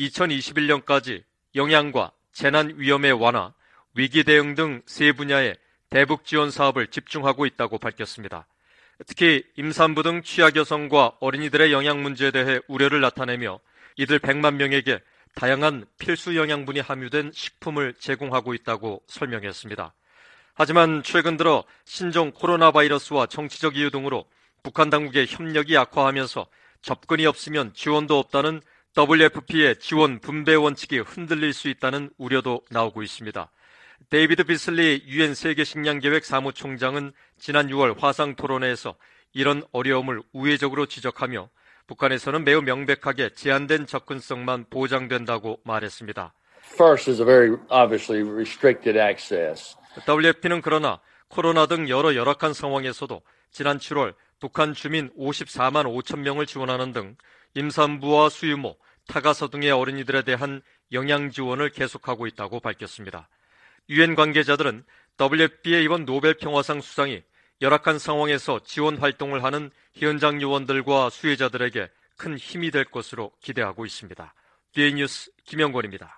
2021년까지 영양과 재난 위험의 완화, 위기 대응 등 세 분야의 대북 지원 사업을 집중하고 있다고 밝혔습니다. 특히 임산부 등 취약 여성과 어린이들의 영양 문제에 대해 우려를 나타내며 이들 100만 명에게 다양한 필수 영양분이 함유된 식품을 제공하고 있다고 설명했습니다. 하지만 최근 들어 신종 코로나 바이러스와 정치적 이유 등으로 북한 당국의 협력이 약화하면서 접근이 없으면 지원도 없다는 WFP의 지원 분배 원칙이 흔들릴 수 있다는 우려도 나오고 있습니다. 데이비드 비슬리 UN 세계식량계획 사무총장은 지난 6월 화상 토론회에서 이런 어려움을 우회적으로 지적하며 북한에서는 매우 명백하게 제한된 접근성만 보장된다고 말했습니다. First is a very obviously restricted access. WFP는 그러나 코로나 등 여러 열악한 상황에서도 지난 7월 북한 주민 54만 5천 명을 지원하는 등 임산부와 수유모, 타가서 등의 어린이들에 대한 영양 지원을 계속하고 있다고 밝혔습니다. UN 관계자들은 WFP의 이번 노벨 평화상 수상이 열악한 상황에서 지원 활동을 하는 현장 요원들과 수혜자들에게 큰 힘이 될 것으로 기대하고 있습니다. BA 뉴스 김영권입니다.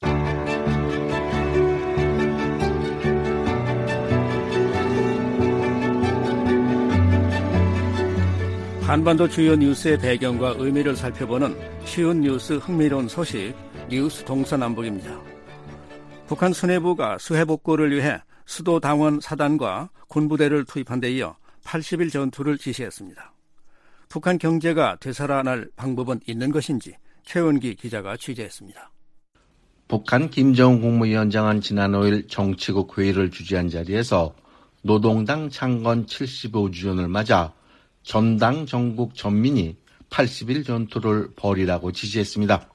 한반도 주요 뉴스의 배경과 의미를 살펴보는 쉬운 뉴스 흥미로운 소식 뉴스 동서남북입니다. 북한 수뇌부가 수해복구를 위해 수도 당원 사단과 군부대를 투입한 데 이어 80일 전투를 지시했습니다. 북한 경제가 되살아날 방법은 있는 것인지 최원기 기자가 취재했습니다. 북한 김정은 국무위원장은 지난 5일 정치국 회의를 주재한 자리에서 노동당 창건 75주년을 맞아 전당 전국 전민이 80일 전투를 벌이라고 지시했습니다.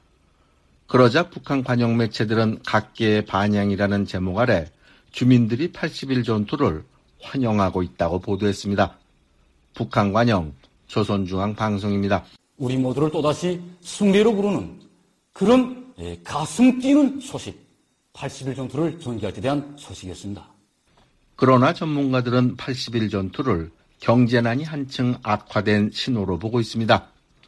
그러자 북한 관영 매체들은 각계의 반향이라는 제목 아래 주민들이 80일 전투를 환영하고 있다고 보도했습니다. 북한 관영 조선중앙방송입니다. 우리 모두를 또다시 승리로 부르는 그런 가슴 뛰는 소식, 80일 전투를 전개할 때 대한 소식이었습니다. 그러나 전문가들은 80일 전투를 경제난이 한층 악화된 신호로 보고 있습니다.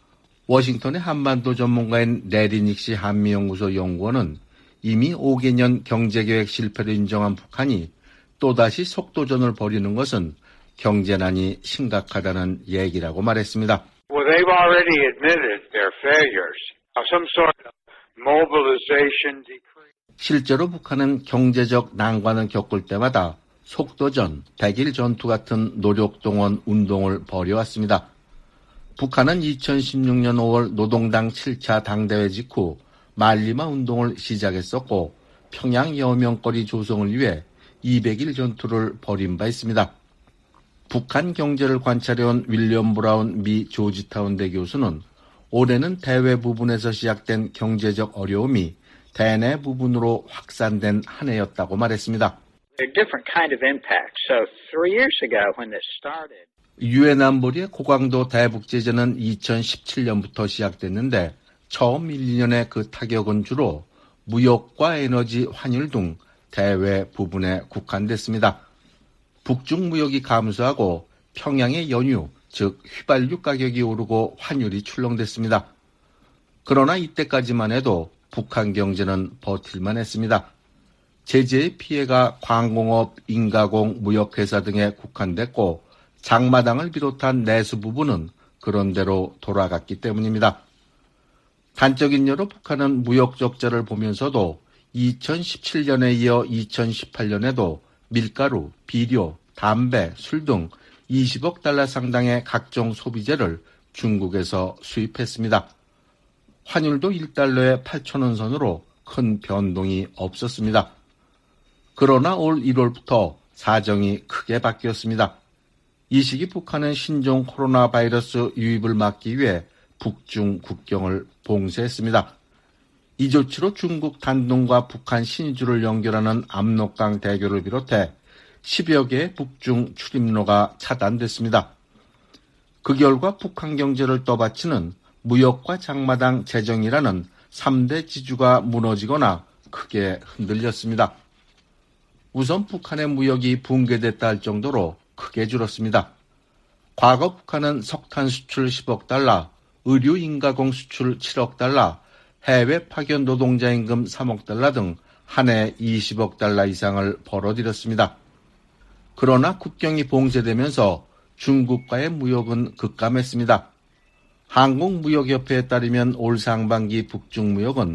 워싱턴의 한반도 전문가인 레리 닉시 한미연구소 연구원은 이미 5개년 경제계획 실패를 인정한 북한이 또다시 속도전을 벌이는 것은 경제난이 심각하다는 얘기라고 말했습니다. Well, they've already admitted their failures of some sort of mobilization decree. 실제로 북한은 경제적 난관을 겪을 때마다 속도전, 100일 전투 같은 노력동원 운동을 벌여왔습니다. 북한은 2016년 5월 노동당 7차 당대회 직후 말리마 운동을 시작했었고 평양 여명거리 조성을 위해 200일 전투를 벌인 바 있습니다. 북한 경제를 관찰해온 윌리엄 브라운 미 조지타운대 교수는 올해는 대외 부분에서 시작된 경제적 어려움이 대내 부분으로 확산된 한 해였다고 말했습니다. different kind of impact. So 3 years ago when this started. 유엔 안보리의 고강도 대북제재는 2017년부터 시작됐는데 처음 1년의 그 타격은 주로 무역과 에너지, 환율 등 대외 부분에 국한됐습니다. 북중 무역이 감소하고 평양의 연유, 즉 휘발유 가격이 오르고 환율이 출렁댔습니다. 그러나 이때까지만 해도 북한 경제는 버틸만 했습니다. 제재의 피해가 광공업, 인가공, 무역회사 등에 국한됐고 장마당을 비롯한 내수 부분은 그런대로 돌아갔기 때문입니다. 단적인 예로 북한은 무역 적자를 보면서도 2017년에 이어 2018년에도 밀가루, 비료, 담배, 술 등 20억 달러 상당의 각종 소비재를 중국에서 수입했습니다. 환율도 1달러에 8,000원 선으로 큰 변동이 없었습니다. 그러나 올 1월부터 사정이 크게 바뀌었습니다. 이 시기 북한은 신종 코로나 바이러스 유입을 막기 위해 북중 국경을 봉쇄했습니다. 이 조치로 중국 단둥과 북한 신의주를 연결하는 압록강 대교를 비롯해 10여 개의 북중 출입로가 차단됐습니다. 그 결과 북한 경제를 떠받치는 무역과 장마당 재정이라는 3대 지주가 무너지거나 크게 흔들렸습니다. 우선 북한의 무역이 붕괴됐다 할 정도로 크게 줄었습니다. 과거 북한은 석탄 수출 10억 달러, 의류 인가공 수출 7억 달러, 해외 파견 노동자 임금 3억 달러 등 한 해 20억 달러 이상을 벌어들였습니다. 그러나 국경이 봉쇄되면서 중국과의 무역은 급감했습니다. 한국무역협회에 따르면 올 상반기 북중 무역은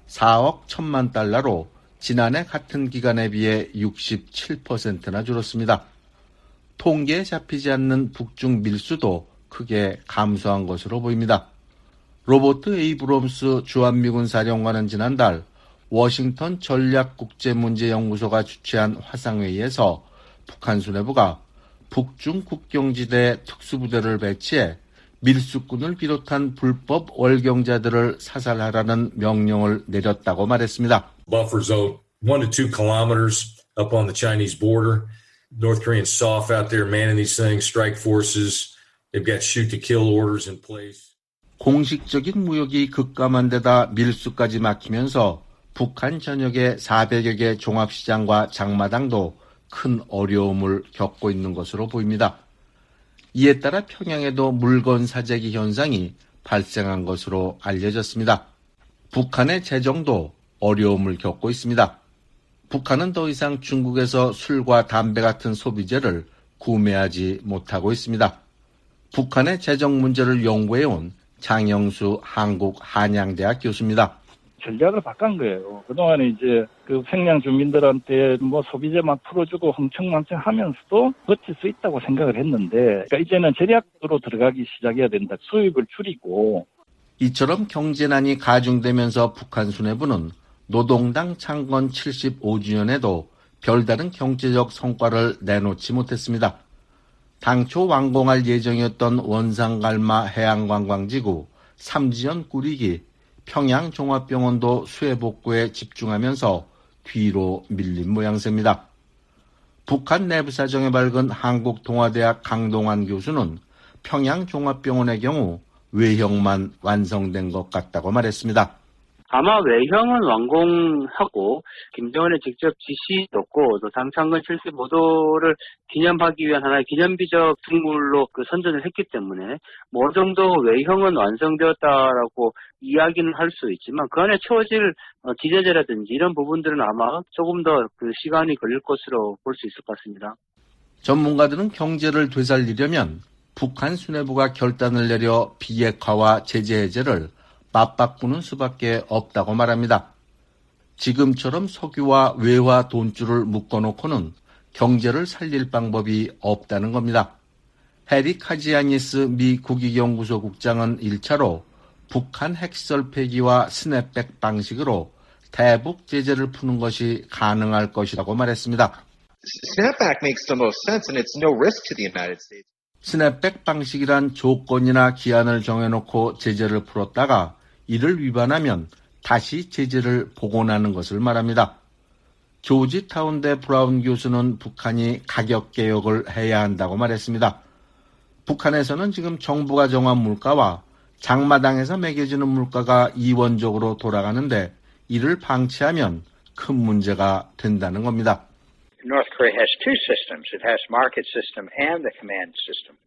4억 1천만 달러로 지난해 같은 기간에 비해 67%나 줄었습니다. 통계에 잡히지 않는 북중 밀수도 크게 감소한 것으로 보입니다. 로버트 에이브럼스 주한미군 사령관은 지난달 워싱턴 전략국제문제연구소가 주최한 화상회의에서 북한 수뇌부가 북중 국경지대에 특수부대를 배치해 밀수꾼을 비롯한 불법 월경자들을 사살하라는 명령을 내렸다고 말했습니다. Buffer zone 1 to 2 kilometers up on the Chinese border. North Koreans soft out there manning these things, strike forces. They've got shoot to kill orders in place. 공식적인 무역이 급감한 데다 밀수까지 막히면서 북한 전역의 400여 개 종합시장과 장마당도 큰 어려움을 겪고 있는 것으로 보입니다. 이에 따라 평양에도 물건 사재기 현상이 발생한 것으로 알려졌습니다. 북한의 재정도 어려움을 겪고 있습니다. 북한은 더 이상 중국에서 술과 담배 같은 소비재를 구매하지 못하고 있습니다. 북한의 재정 문제를 연구해온 장영수 한국한양대학 교수입니다. 전략을 바꾼 거예요. 그동안에 이제 그 평양 주민들한테 뭐 소비재 막 풀어주고 흥청망청 하면서도 버틸 수 있다고 생각을 했는데, 그러니까 이제는 전략으로 들어가기 시작해야 된다. 수입을 줄이고. 이처럼 경제난이 가중되면서 북한 수뇌부는 노동당 창건 75주년에도 별다른 경제적 성과를 내놓지 못했습니다. 당초 완공할 예정이었던 원상갈마 해양관광지구, 삼지연 꾸리기, 평양종합병원도 수해복구에 집중하면서 뒤로 밀린 모양새입니다. 북한 내부 사정에 밝은 한국동아대학 강동환 교수는 평양종합병원의 경우 외형만 완성된 것 같다고 말했습니다. 아마 외형은 완공하고 김정은의 직접 지시였고 또 당창건 75도를 기념하기 위한 하나의 기념비적 등물로 선전을 했기 때문에 어느 정도 외형은 완성되었다라고 이야기는 할 수 있지만 그 안에 채워질 기재재라든지 이런 부분들은 아마 조금 더 시간이 걸릴 것으로 볼 수 있을 것 같습니다. 전문가들은 경제를 되살리려면 북한 수뇌부가 결단을 내려 비핵화와 제재 해제를 맞바꾸는 수밖에 없다고 말합니다. 지금처럼 석유와 외화 돈줄을 묶어놓고는 경제를 살릴 방법이 없다는 겁니다. 해리 카지아니스 미 국익연구소 국장은 1차로 북한 핵시설 폐기와 스냅백 방식으로 대북 제재를 푸는 것이 가능할 것이라고 말했습니다. Snapback makes the most sense and it's no risk to the United States. 스냅백 방식이란 조건이나 기한을 정해놓고 제재를 풀었다가 이를 위반하면 다시 제재를 복원하는 것을 말합니다. 조지 타운대 브라운 교수는 북한이 가격 개혁을 해야 한다고 말했습니다. 북한에서는 지금 정부가 정한 물가와 장마당에서 매겨지는 물가가 이원적으로 돌아가는데 이를 방치하면 큰 문제가 된다는 겁니다. North Korea has two systems. It has market system and the command system.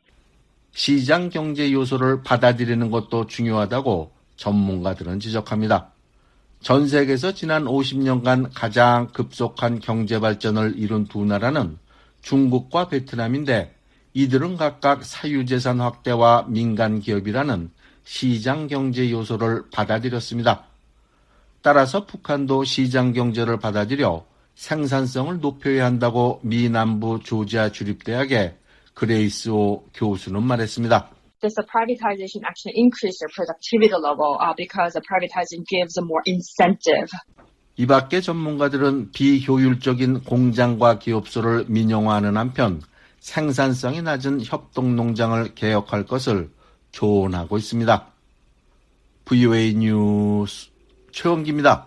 시장 경제 요소를 받아들이는 것도 중요하다고 전문가들은 지적합니다. 전 세계에서 지난 50년간 가장 급속한 경제 발전을 이룬 두 나라는 중국과 베트남인데 이들은 각각 사유재산 확대와 민간 기업이라는 시장 경제 요소를 받아들였습니다. 따라서 북한도 시장 경제를 받아들여 생산성을 높여야 한다고 미 남부 조지아 주립대학의 그레이스 오 교수는 말했습니다. Does the privatization actually increase their productivity level because the privatizing gives a more incentive? 이 밖에 전문가들은 비효율적인 공장과 기업소를 민영화하는 한편 생산성이 낮은 협동농장을 개혁할 것을 조언하고 있습니다. VOA 뉴스 최원기입니다.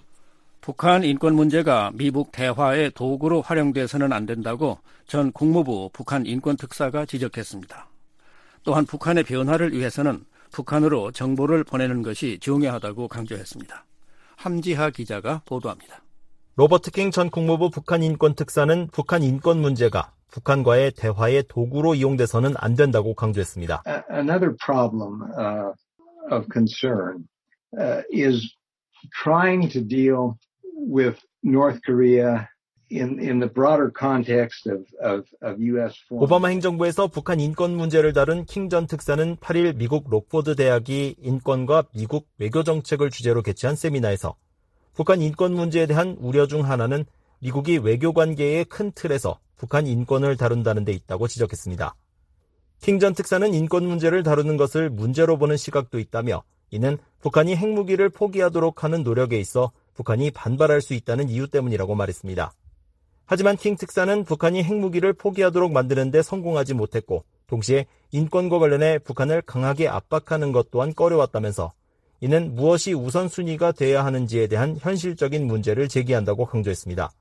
북한 인권 문제가 미북 대화의 도구로 활용돼서는 안 된다고 전 국무부 북한 인권 특사가 지적했습니다. 또한 북한의 변화를 위해서는 북한으로 정보를 보내는 것이 중요하다고 강조했습니다. 함지하 기자가 보도합니다. 로버트 킹 전 국무부 북한 인권 특사는 북한 인권 문제가 북한과의 대화의 도구로 이용돼서는 안 된다고 강조했습니다. Another problem of concern is trying to deal with North Korea in the broader context of U.S. foreign. 오바마 행정부에서 북한 인권 문제를 다룬 킹 전 특사는 8일 미국 록포드 대학이 인권과 미국 외교 정책을 주제로 개최한 세미나에서 북한 인권 문제에 대한 우려 중 하나는 미국이 외교 관계의 큰 틀에서 북한 인권을 다룬다는 데 있다고 지적했습니다. 킹 전 특사는 인권 문제를 다루는 것을 문제로 보는 시각도 있다며 이는 북한이 핵무기를 포기하도록 하는 노력에 있어 북한이 반발할 수 있다는 이유 때문이라고 말했습니다. 하지만 킹 특사는 북한이 핵무기를 포기하도록 만드는 데 성공하지 못했고 동시에 인권과 관련해 북한을 강하게 압박하는 것 또한 꺼려왔다면서 이는 무엇이 우선순위가 돼야 하는지에 대한 현실적인 문제를 제기한다고 강조했습니다.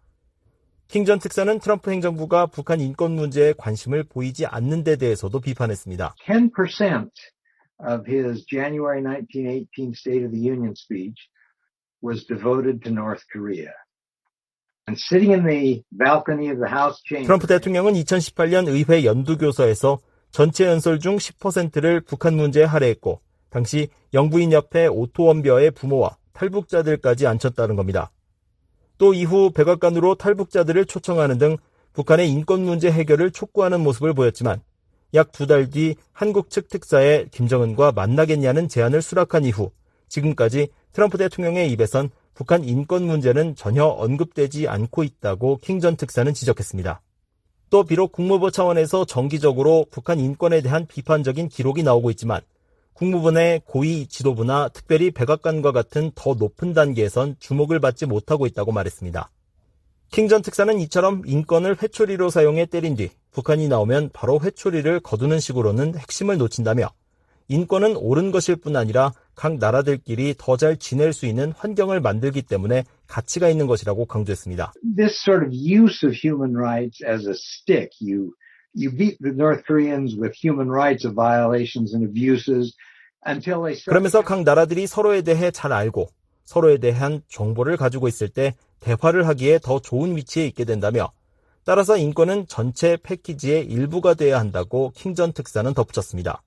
킹 전 특사는 트럼프 행정부가 북한 인권 문제에 관심을 보이지 않는 데 대해서도 비판했습니다. 10% of his January 1918 State of the Union speech was devoted to North Korea. And sitting in the balcony of the House chamber. 트럼프 대통령은 2018년 의회 연두교서에서 전체 연설 중 10%를 북한 문제에 할애했고 당시 영부인 옆에 오토 원벼의 부모와 탈북자들까지 앉혔다는 겁니다. 또 이후 백악관으로 탈북자들을 초청하는 등 북한의 인권 문제 해결을 촉구하는 모습을 보였지만 약 2달 뒤 한국 측 특사에 김정은과 만나겠냐는 제안을 수락한 이후 지금까지 트럼프 대통령의 입에선 북한 인권 문제는 전혀 언급되지 않고 있다고 킹 전 특사는 지적했습니다. 또 비록 국무부 차원에서 정기적으로 북한 인권에 대한 비판적인 기록이 나오고 있지만 국무부 내 고위 지도부나 특별히 백악관과 같은 더 높은 단계에선 주목을 받지 못하고 있다고 말했습니다. 킹 전 특사는 이처럼 인권을 회초리로 사용해 때린 뒤 북한이 나오면 바로 회초리를 거두는 식으로는 핵심을 놓친다며 인권은 옳은 것일 뿐 아니라 각 나라들끼리 더 잘 지낼 수 있는 환경을 만들기 때문에 가치가 있는 것이라고 강조했습니다. This sort of use of human rights as a stick, you beat the North Koreans with human rights violations and abuses until they start. 그러면서 각 나라들이 서로에 대해 잘 알고 서로에 대한 정보를 가지고 있을 때 대화를 하기에 더 좋은 위치에 있게 된다며 따라서 인권은 전체 패키지의 일부가 돼야 한다고 킹 전 특사는 덧붙였습니다.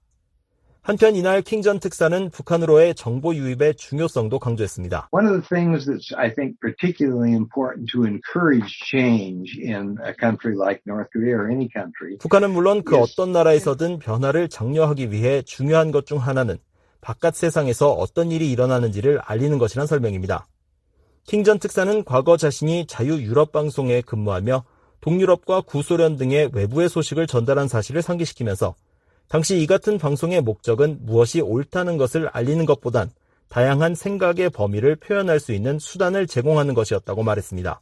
한편 이날 킹 전 특사는 북한으로의 정보 유입의 중요성도 강조했습니다. One of the things that's, I think, particularly important to encourage change in a country like North Korea or any country. 북한은 물론 그 어떤 나라에서든 변화를 장려하기 위해 중요한 것 중 하나는 바깥 세상에서 어떤 일이 일어나는지를 알리는 것이란 설명입니다. 킹 전 특사는 과거 자신이 자유유럽방송에 근무하며 동유럽과 구소련 등의 외부의 소식을 전달한 사실을 상기시키면서 당시 이 같은 방송의 목적은 무엇이 옳다는 것을 알리는 것보단 다양한 생각의 범위를 표현할 수 있는 수단을 제공하는 것이었다고 말했습니다.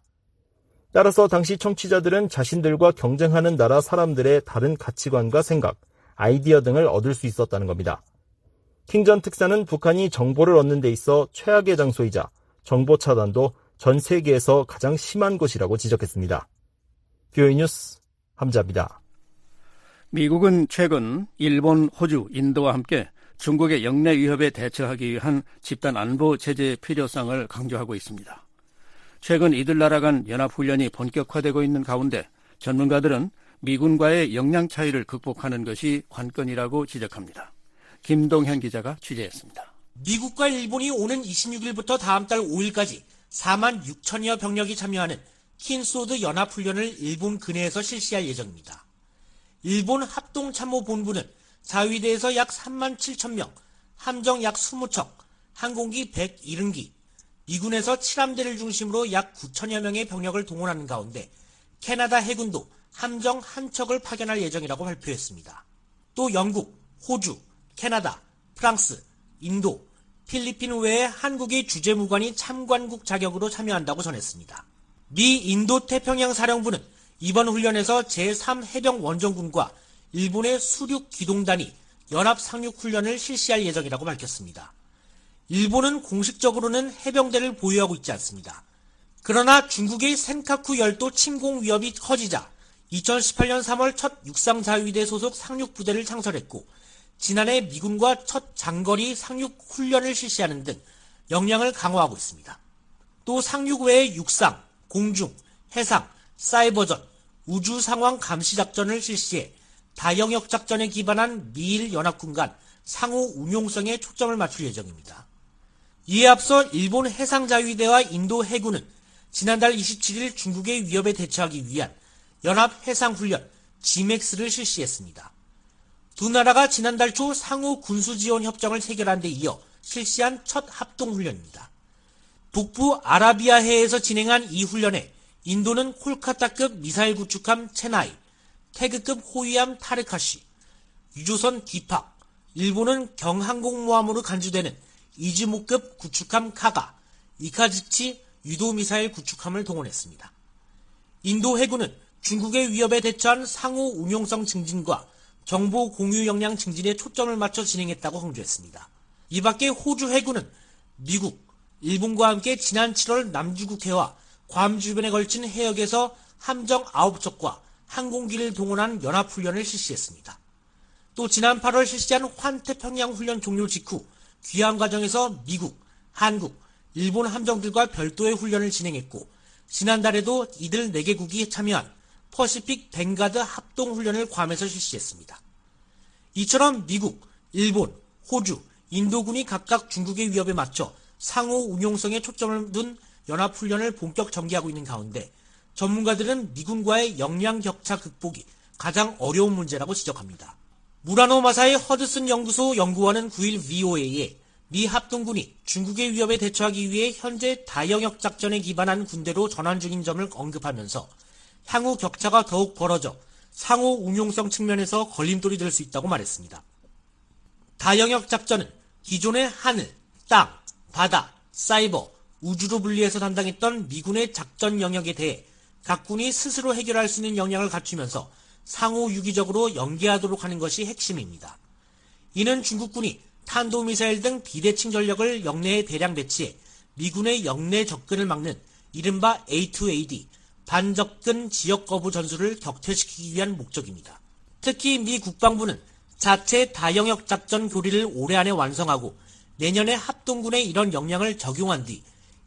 따라서 당시 청취자들은 자신들과 경쟁하는 나라 사람들의 다른 가치관과 생각, 아이디어 등을 얻을 수 있었다는 겁니다. 킹 전 특사는 북한이 정보를 얻는 데 있어 최악의 장소이자 정보 차단도 전 세계에서 가장 심한 곳이라고 지적했습니다. VOA 뉴스 함자입니다. 미국은 최근 일본, 호주, 인도와 함께 중국의 영내 위협에 대처하기 위한 집단 안보 체제의 필요성을 강조하고 있습니다. 최근 이들 나라 간 연합훈련이 본격화되고 있는 가운데 전문가들은 미군과의 역량 차이를 극복하는 것이 관건이라고 지적합니다. 김동현 기자가 취재했습니다. 미국과 일본이 오는 26일부터 다음 달 5일까지 4만 6천여 병력이 참여하는 킨소드 연합훈련을 일본 근해에서 실시할 예정입니다. 일본 합동참모본부는 자위대에서 약 3만 7천 명, 함정 약 20척, 항공기 170기, 미군에서 7함대를 중심으로 약 9천여 명의 병력을 동원하는 가운데 캐나다 해군도 함정 1척을 파견할 예정이라고 발표했습니다. 또 영국, 호주, 캐나다, 프랑스, 인도, 필리핀 외에 한국의 주재무관이 참관국 자격으로 참여한다고 전했습니다. 미 인도태평양 사령부는 이번 훈련에서 제3해병원정군과 일본의 수륙기동단이 연합상륙훈련을 실시할 예정이라고 밝혔습니다. 일본은 공식적으로는 해병대를 보유하고 있지 않습니다. 그러나 중국의 센카쿠 열도 침공 위협이 커지자 2018년 3월 첫 육상자위대 소속 상륙부대를 창설했고 지난해 미군과 첫 장거리 상륙훈련을 실시하는 등 역량을 강화하고 있습니다. 또 상륙 외에 육상, 공중, 해상, 사이버전, 우주 상황 감시 작전을 실시해 다영역 작전에 기반한 미일 연합군 간 상호 운용성에 초점을 맞출 예정입니다. 이에 앞서 일본 해상자위대와 인도 해군은 지난달 27일 중국의 위협에 대처하기 위한 연합해상훈련 GMAX를 실시했습니다. 두 나라가 지난달 초 상호 군수지원 협정을 체결한 데 이어 실시한 첫 합동훈련입니다. 북부 아라비아해에서 진행한 이 훈련에 인도는 콜카타급 미사일 구축함 체나이, 태그급 호위함 타르카시, 유조선 디팍, 일본은 경항공모함으로 간주되는 이즈모급 구축함 카가, 이카즈치 유도미사일 구축함을 동원했습니다. 인도 해군은 중국의 위협에 대처한 상호 운용성 증진과 정보 공유 역량 증진에 초점을 맞춰 진행했다고 강조했습니다. 이 밖에 호주 해군은 미국, 일본과 함께 지난 7월 남중국해와 괌 주변에 걸친 해역에서 함정 9척과 항공기를 동원한 연합훈련을 실시했습니다. 또 지난 8월 실시한 환태평양 훈련 종료 직후 귀환 과정에서 미국, 한국, 일본 함정들과 별도의 훈련을 진행했고 지난달에도 이들 4개국이 참여한 퍼시픽 뱅가드 합동훈련을 괌에서 실시했습니다. 이처럼 미국, 일본, 호주, 인도군이 각각 중국의 위협에 맞춰 상호 운용성에 초점을 둔 연합훈련을 본격 전개하고 있는 가운데 전문가들은 미군과의 역량 격차 극복이 가장 어려운 문제라고 지적합니다. 무라노 마사의 허드슨 연구소 연구원은 9일 VOA에 미 합동군이 중국의 위협에 대처하기 위해 현재 다영역 작전에 기반한 군대로 전환 중인 점을 언급하면서 향후 격차가 더욱 벌어져 상호 운용성 측면에서 걸림돌이 될 수 있다고 말했습니다. 다영역 작전은 기존의 하늘, 땅, 바다, 사이버, 우주로 분리해서 담당했던 미군의 작전 영역에 대해 각 군이 스스로 해결할 수 있는 역량을 갖추면서 상호 유기적으로 연계하도록 하는 것이 핵심입니다. 이는 중국군이 탄도미사일 등 비대칭 전력을 영내에 대량 배치해 미군의 영내 접근을 막는 이른바 A2AD, 반접근 지역 거부 전술을 격퇴시키기 위한 목적입니다. 특히 미 국방부는 자체 다영역 작전 교리를 올해 안에 완성하고 내년에 합동군에 이런 역량을 적용한 뒤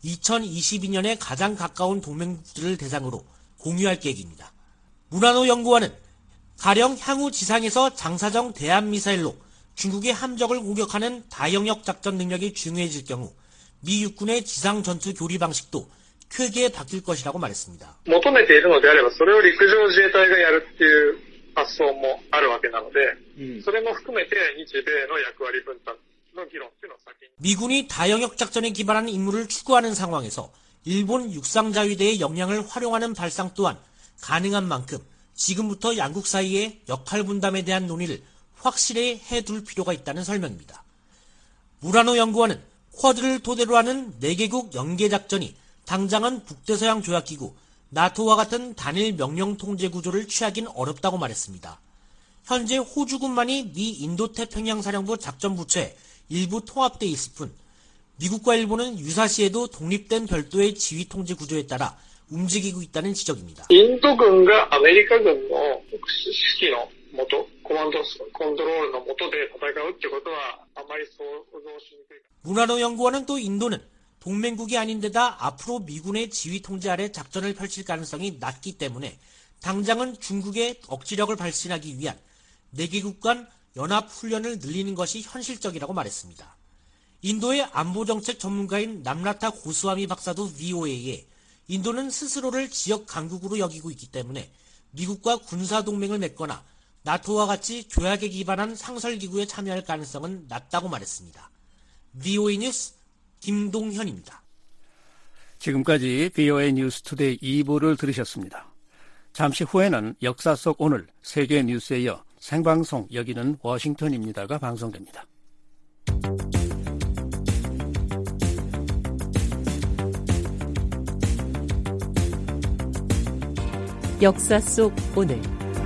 2022년에 가장 가까운 동맹국들을 대상으로 공유할 계획입니다. 무라노 연구원은 가령 향후 지상에서 장사정 대함미사일로 중국의 함정을 공격하는 다영역 작전 능력이 중요해질 경우 미 육군의 지상 전투 교리 방식도 크게 바뀔 것이라고 말했습니다. 求めているのであればそれを陸上自衛隊がやるっていう発想もあるわけなので、それも含めて日米の役割分担の議論っていうのを先に 미군이 다영역 작전에 기반한 임무를 추구하는 상황에서 일본 육상자위대의 역량을 활용하는 발상 또한 가능한 만큼 지금부터 양국 사이의 역할 분담에 대한 논의를 확실히 해둘 필요가 있다는 설명입니다. 무라노 연구원은 쿼드를 토대로 하는 4개국 연계작전이 당장은 북대서양 조약기구, 나토와 같은 단일 명령 통제 구조를 취하긴 어렵다고 말했습니다. 현재 호주군만이 미 인도태평양 사령부 작전부처에 일부 통합돼 있을 뿐 미국과 일본은 유사시에도 독립된 별도의 지휘 통제 구조에 따라 움직이고 있다는 지적입니다. インド軍がアメリカ軍の指揮のもと、コントロールのもとで戦うってことはあまり想像しにくい。 무라노 연구원은 또 인도는 동맹국이 아닌데다 앞으로 미군의 지휘 통제 아래 작전을 펼칠 가능성이 낮기 때문에 당장은 중국의 억지력을 발신하기 위한 4개국 간 연합훈련을 늘리는 것이 현실적이라고 말했습니다. 인도의 안보정책 전문가인 남라타 고스와미 박사도 VOA에 인도는 스스로를 지역 강국으로 여기고 있기 때문에 미국과 군사동맹을 맺거나 나토와 같이 조약에 기반한 상설기구에 참여할 가능성은 낮다고 말했습니다. VOA 뉴스 김동현입니다. 지금까지 VOA 뉴스 투데이 2부를 들으셨습니다. 잠시 후에는 역사 속 오늘 세계 뉴스에 이어 생방송 여기는 워싱턴입니다가 방송됩니다. 역사 속 오늘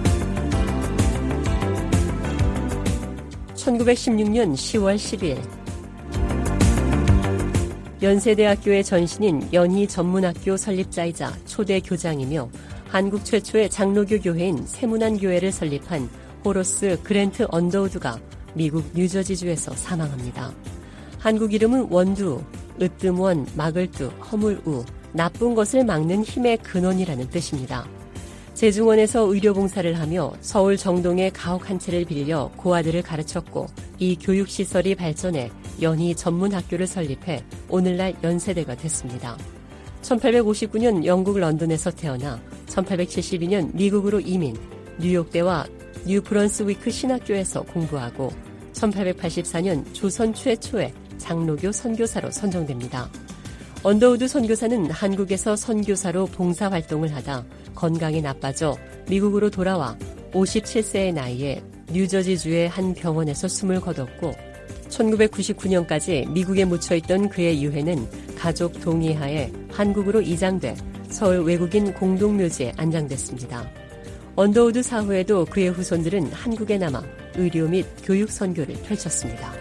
1916년 10월 10일 연세대학교의 전신인 연희 전문학교 설립자이자 초대 교장이며 한국 최초의 장로교 교회인 세문안교회를 설립한 호로스 그랜트 언더우드가 미국 뉴저지주에서 사망합니다. 한국 이름은 원두, 으뜸원, 막을두, 허물우, 나쁜 것을 막는 힘의 근원이라는 뜻입니다. 제중원에서 의료봉사를 하며 서울 정동의 가옥 한 채를 빌려 고아들을 가르쳤고 이 교육시설이 발전해 연희 전문학교를 설립해 오늘날 연세대가 됐습니다. 1859년 영국 런던에서 태어나 1872년 미국으로 이민, 뉴욕대와 뉴브런스위크 신학교에서 공부하고 1884년 조선 최초의 장로교 선교사로 선정됩니다. 언더우드 선교사는 한국에서 선교사로 봉사활동을 하다 건강이 나빠져 미국으로 돌아와 57세의 나이에 뉴저지주의 한 병원에서 숨을 거뒀고 1999년까지 미국에 묻혀있던 그의 유해는 가족 동의하에 한국으로 이장돼 서울 외국인 공동묘지에 안장됐습니다. 언더우드 사후에도 그의 후손들은 한국에 남아 의료 및 교육 선교를 펼쳤습니다.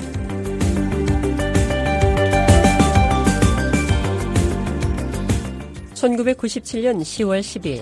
(1997년 10월 12일)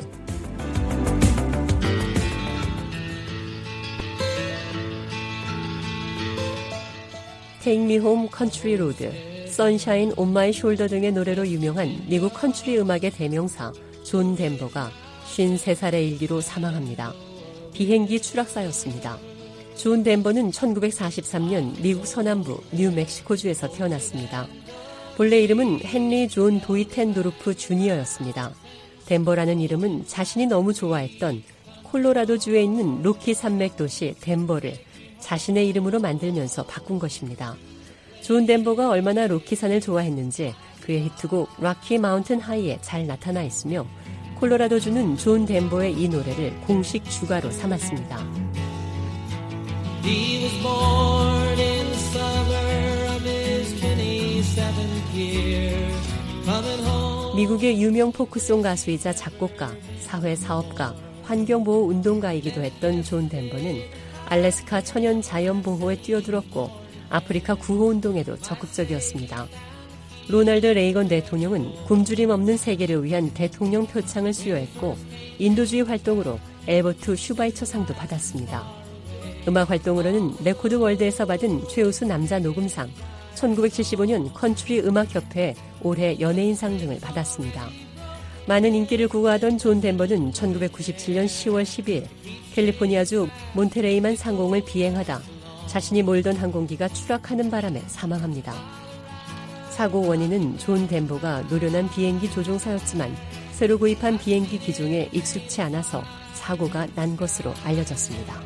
Take Me Home Country Road, Sunshine on My Shoulder 등의 노래로 유명한 미국 컨트리 음악의 대명사 존 덴버가 53살의 일기로 사망합니다. 비행기 추락사였습니다. 존 덴버는 1943년 미국 서남부 뉴멕시코주에서 태어났습니다. 본래 이름은 헨리 존 도이텐도르프 주니어였습니다. 덴버라는 이름은 자신이 너무 좋아했던 콜로라도주에 있는 로키 산맥 도시 덴버를 자신의 이름으로 만들면서 바꾼 것입니다. 존 덴버가 얼마나 로키산을 좋아했는지 그의 히트곡 락키 마운틴 하이에 잘 나타나 있으며 콜로라도주는 존 덴버의 이 노래를 공식 주가로 삼았습니다. He was born in the summer of his 27th year. 미국의 유명 포크송 가수이자 작곡가, 사회사업가, 환경보호운동가이기도 했던 존 덴버는 알래스카 천연 자연보호에 뛰어들었고 아프리카 구호운동에도 적극적이었습니다. 로널드 레이건 대통령은 굶주림 없는 세계를 위한 대통령 표창을 수여했고 인도주의 활동으로 엘버트 슈바이처상도 받았습니다. 음악 활동으로는 레코드 월드에서 받은 최우수 남자 녹음상, 1975년 컨트리 음악협회 올해 연예인상 등을 받았습니다. 많은 인기를 구가하던 존 덴버는 1997년 10월 10일 캘리포니아주 몬테레이만 상공을 비행하다 자신이 몰던 항공기가 추락하는 바람에 사망합니다. 사고 원인은 존 덴버가 노련한 비행기 조종사였지만 새로 구입한 비행기 기종에 익숙치 않아서 사고가 난 것으로 알려졌습니다.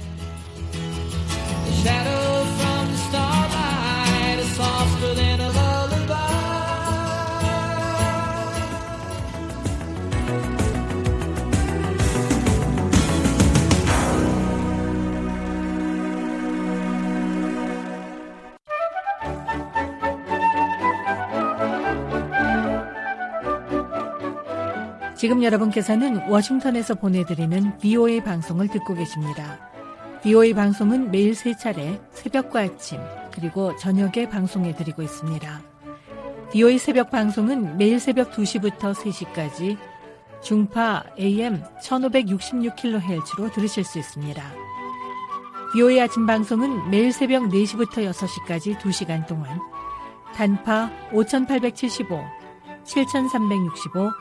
지금 여러분께서는 워싱턴에서 보내드리는 VOA 방송을 듣고 계십니다. VOA 방송은 매일 3차례 새벽과 아침 그리고 저녁에 방송해드리고 있습니다. VOA 새벽 방송은 매일 새벽 2시부터 3시까지 중파 AM 1566kHz로 들으실 수 있습니다. VOA 아침 방송은 매일 새벽 4시부터 6시까지 2시간 동안 단파 5875, 7365,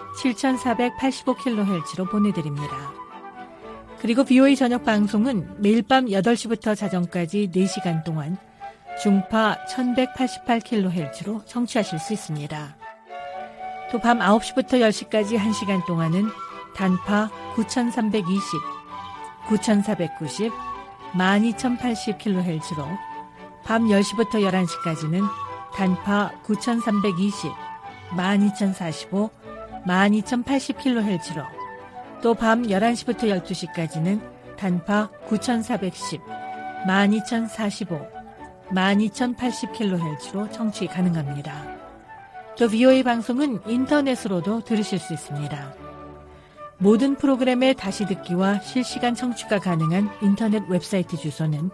7485kHz로 보내드립니다. 그리고 VOA 저녁 방송은 매일 밤 8시부터 자정까지 4시간 동안 중파 1188kHz로 청취하실 수 있습니다. 또 밤 9시부터 10시까지 1시간 동안은 단파 9320, 9490, 12080kHz로 밤 10시부터 11시까지는 단파 9320, 12045, 12080kHz로 또 밤 11시부터 12시까지는 단파 9410, 12045, 12080kHz로 청취 가능합니다. 또 VOA 방송은 인터넷으로도 들으실 수 있습니다. 모든 프로그램의 다시 듣기와 실시간 청취가 가능한 인터넷 웹사이트 주소는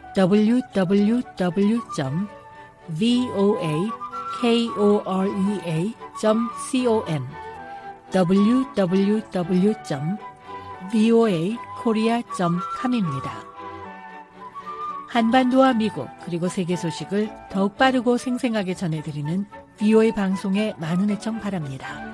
www.voakorea.com www.voakorea.com입니다. 한반도와 미국 그리고 세계 소식을 더욱 빠르고 생생하게 전해드리는 VOA 방송에 많은 애청 바랍니다.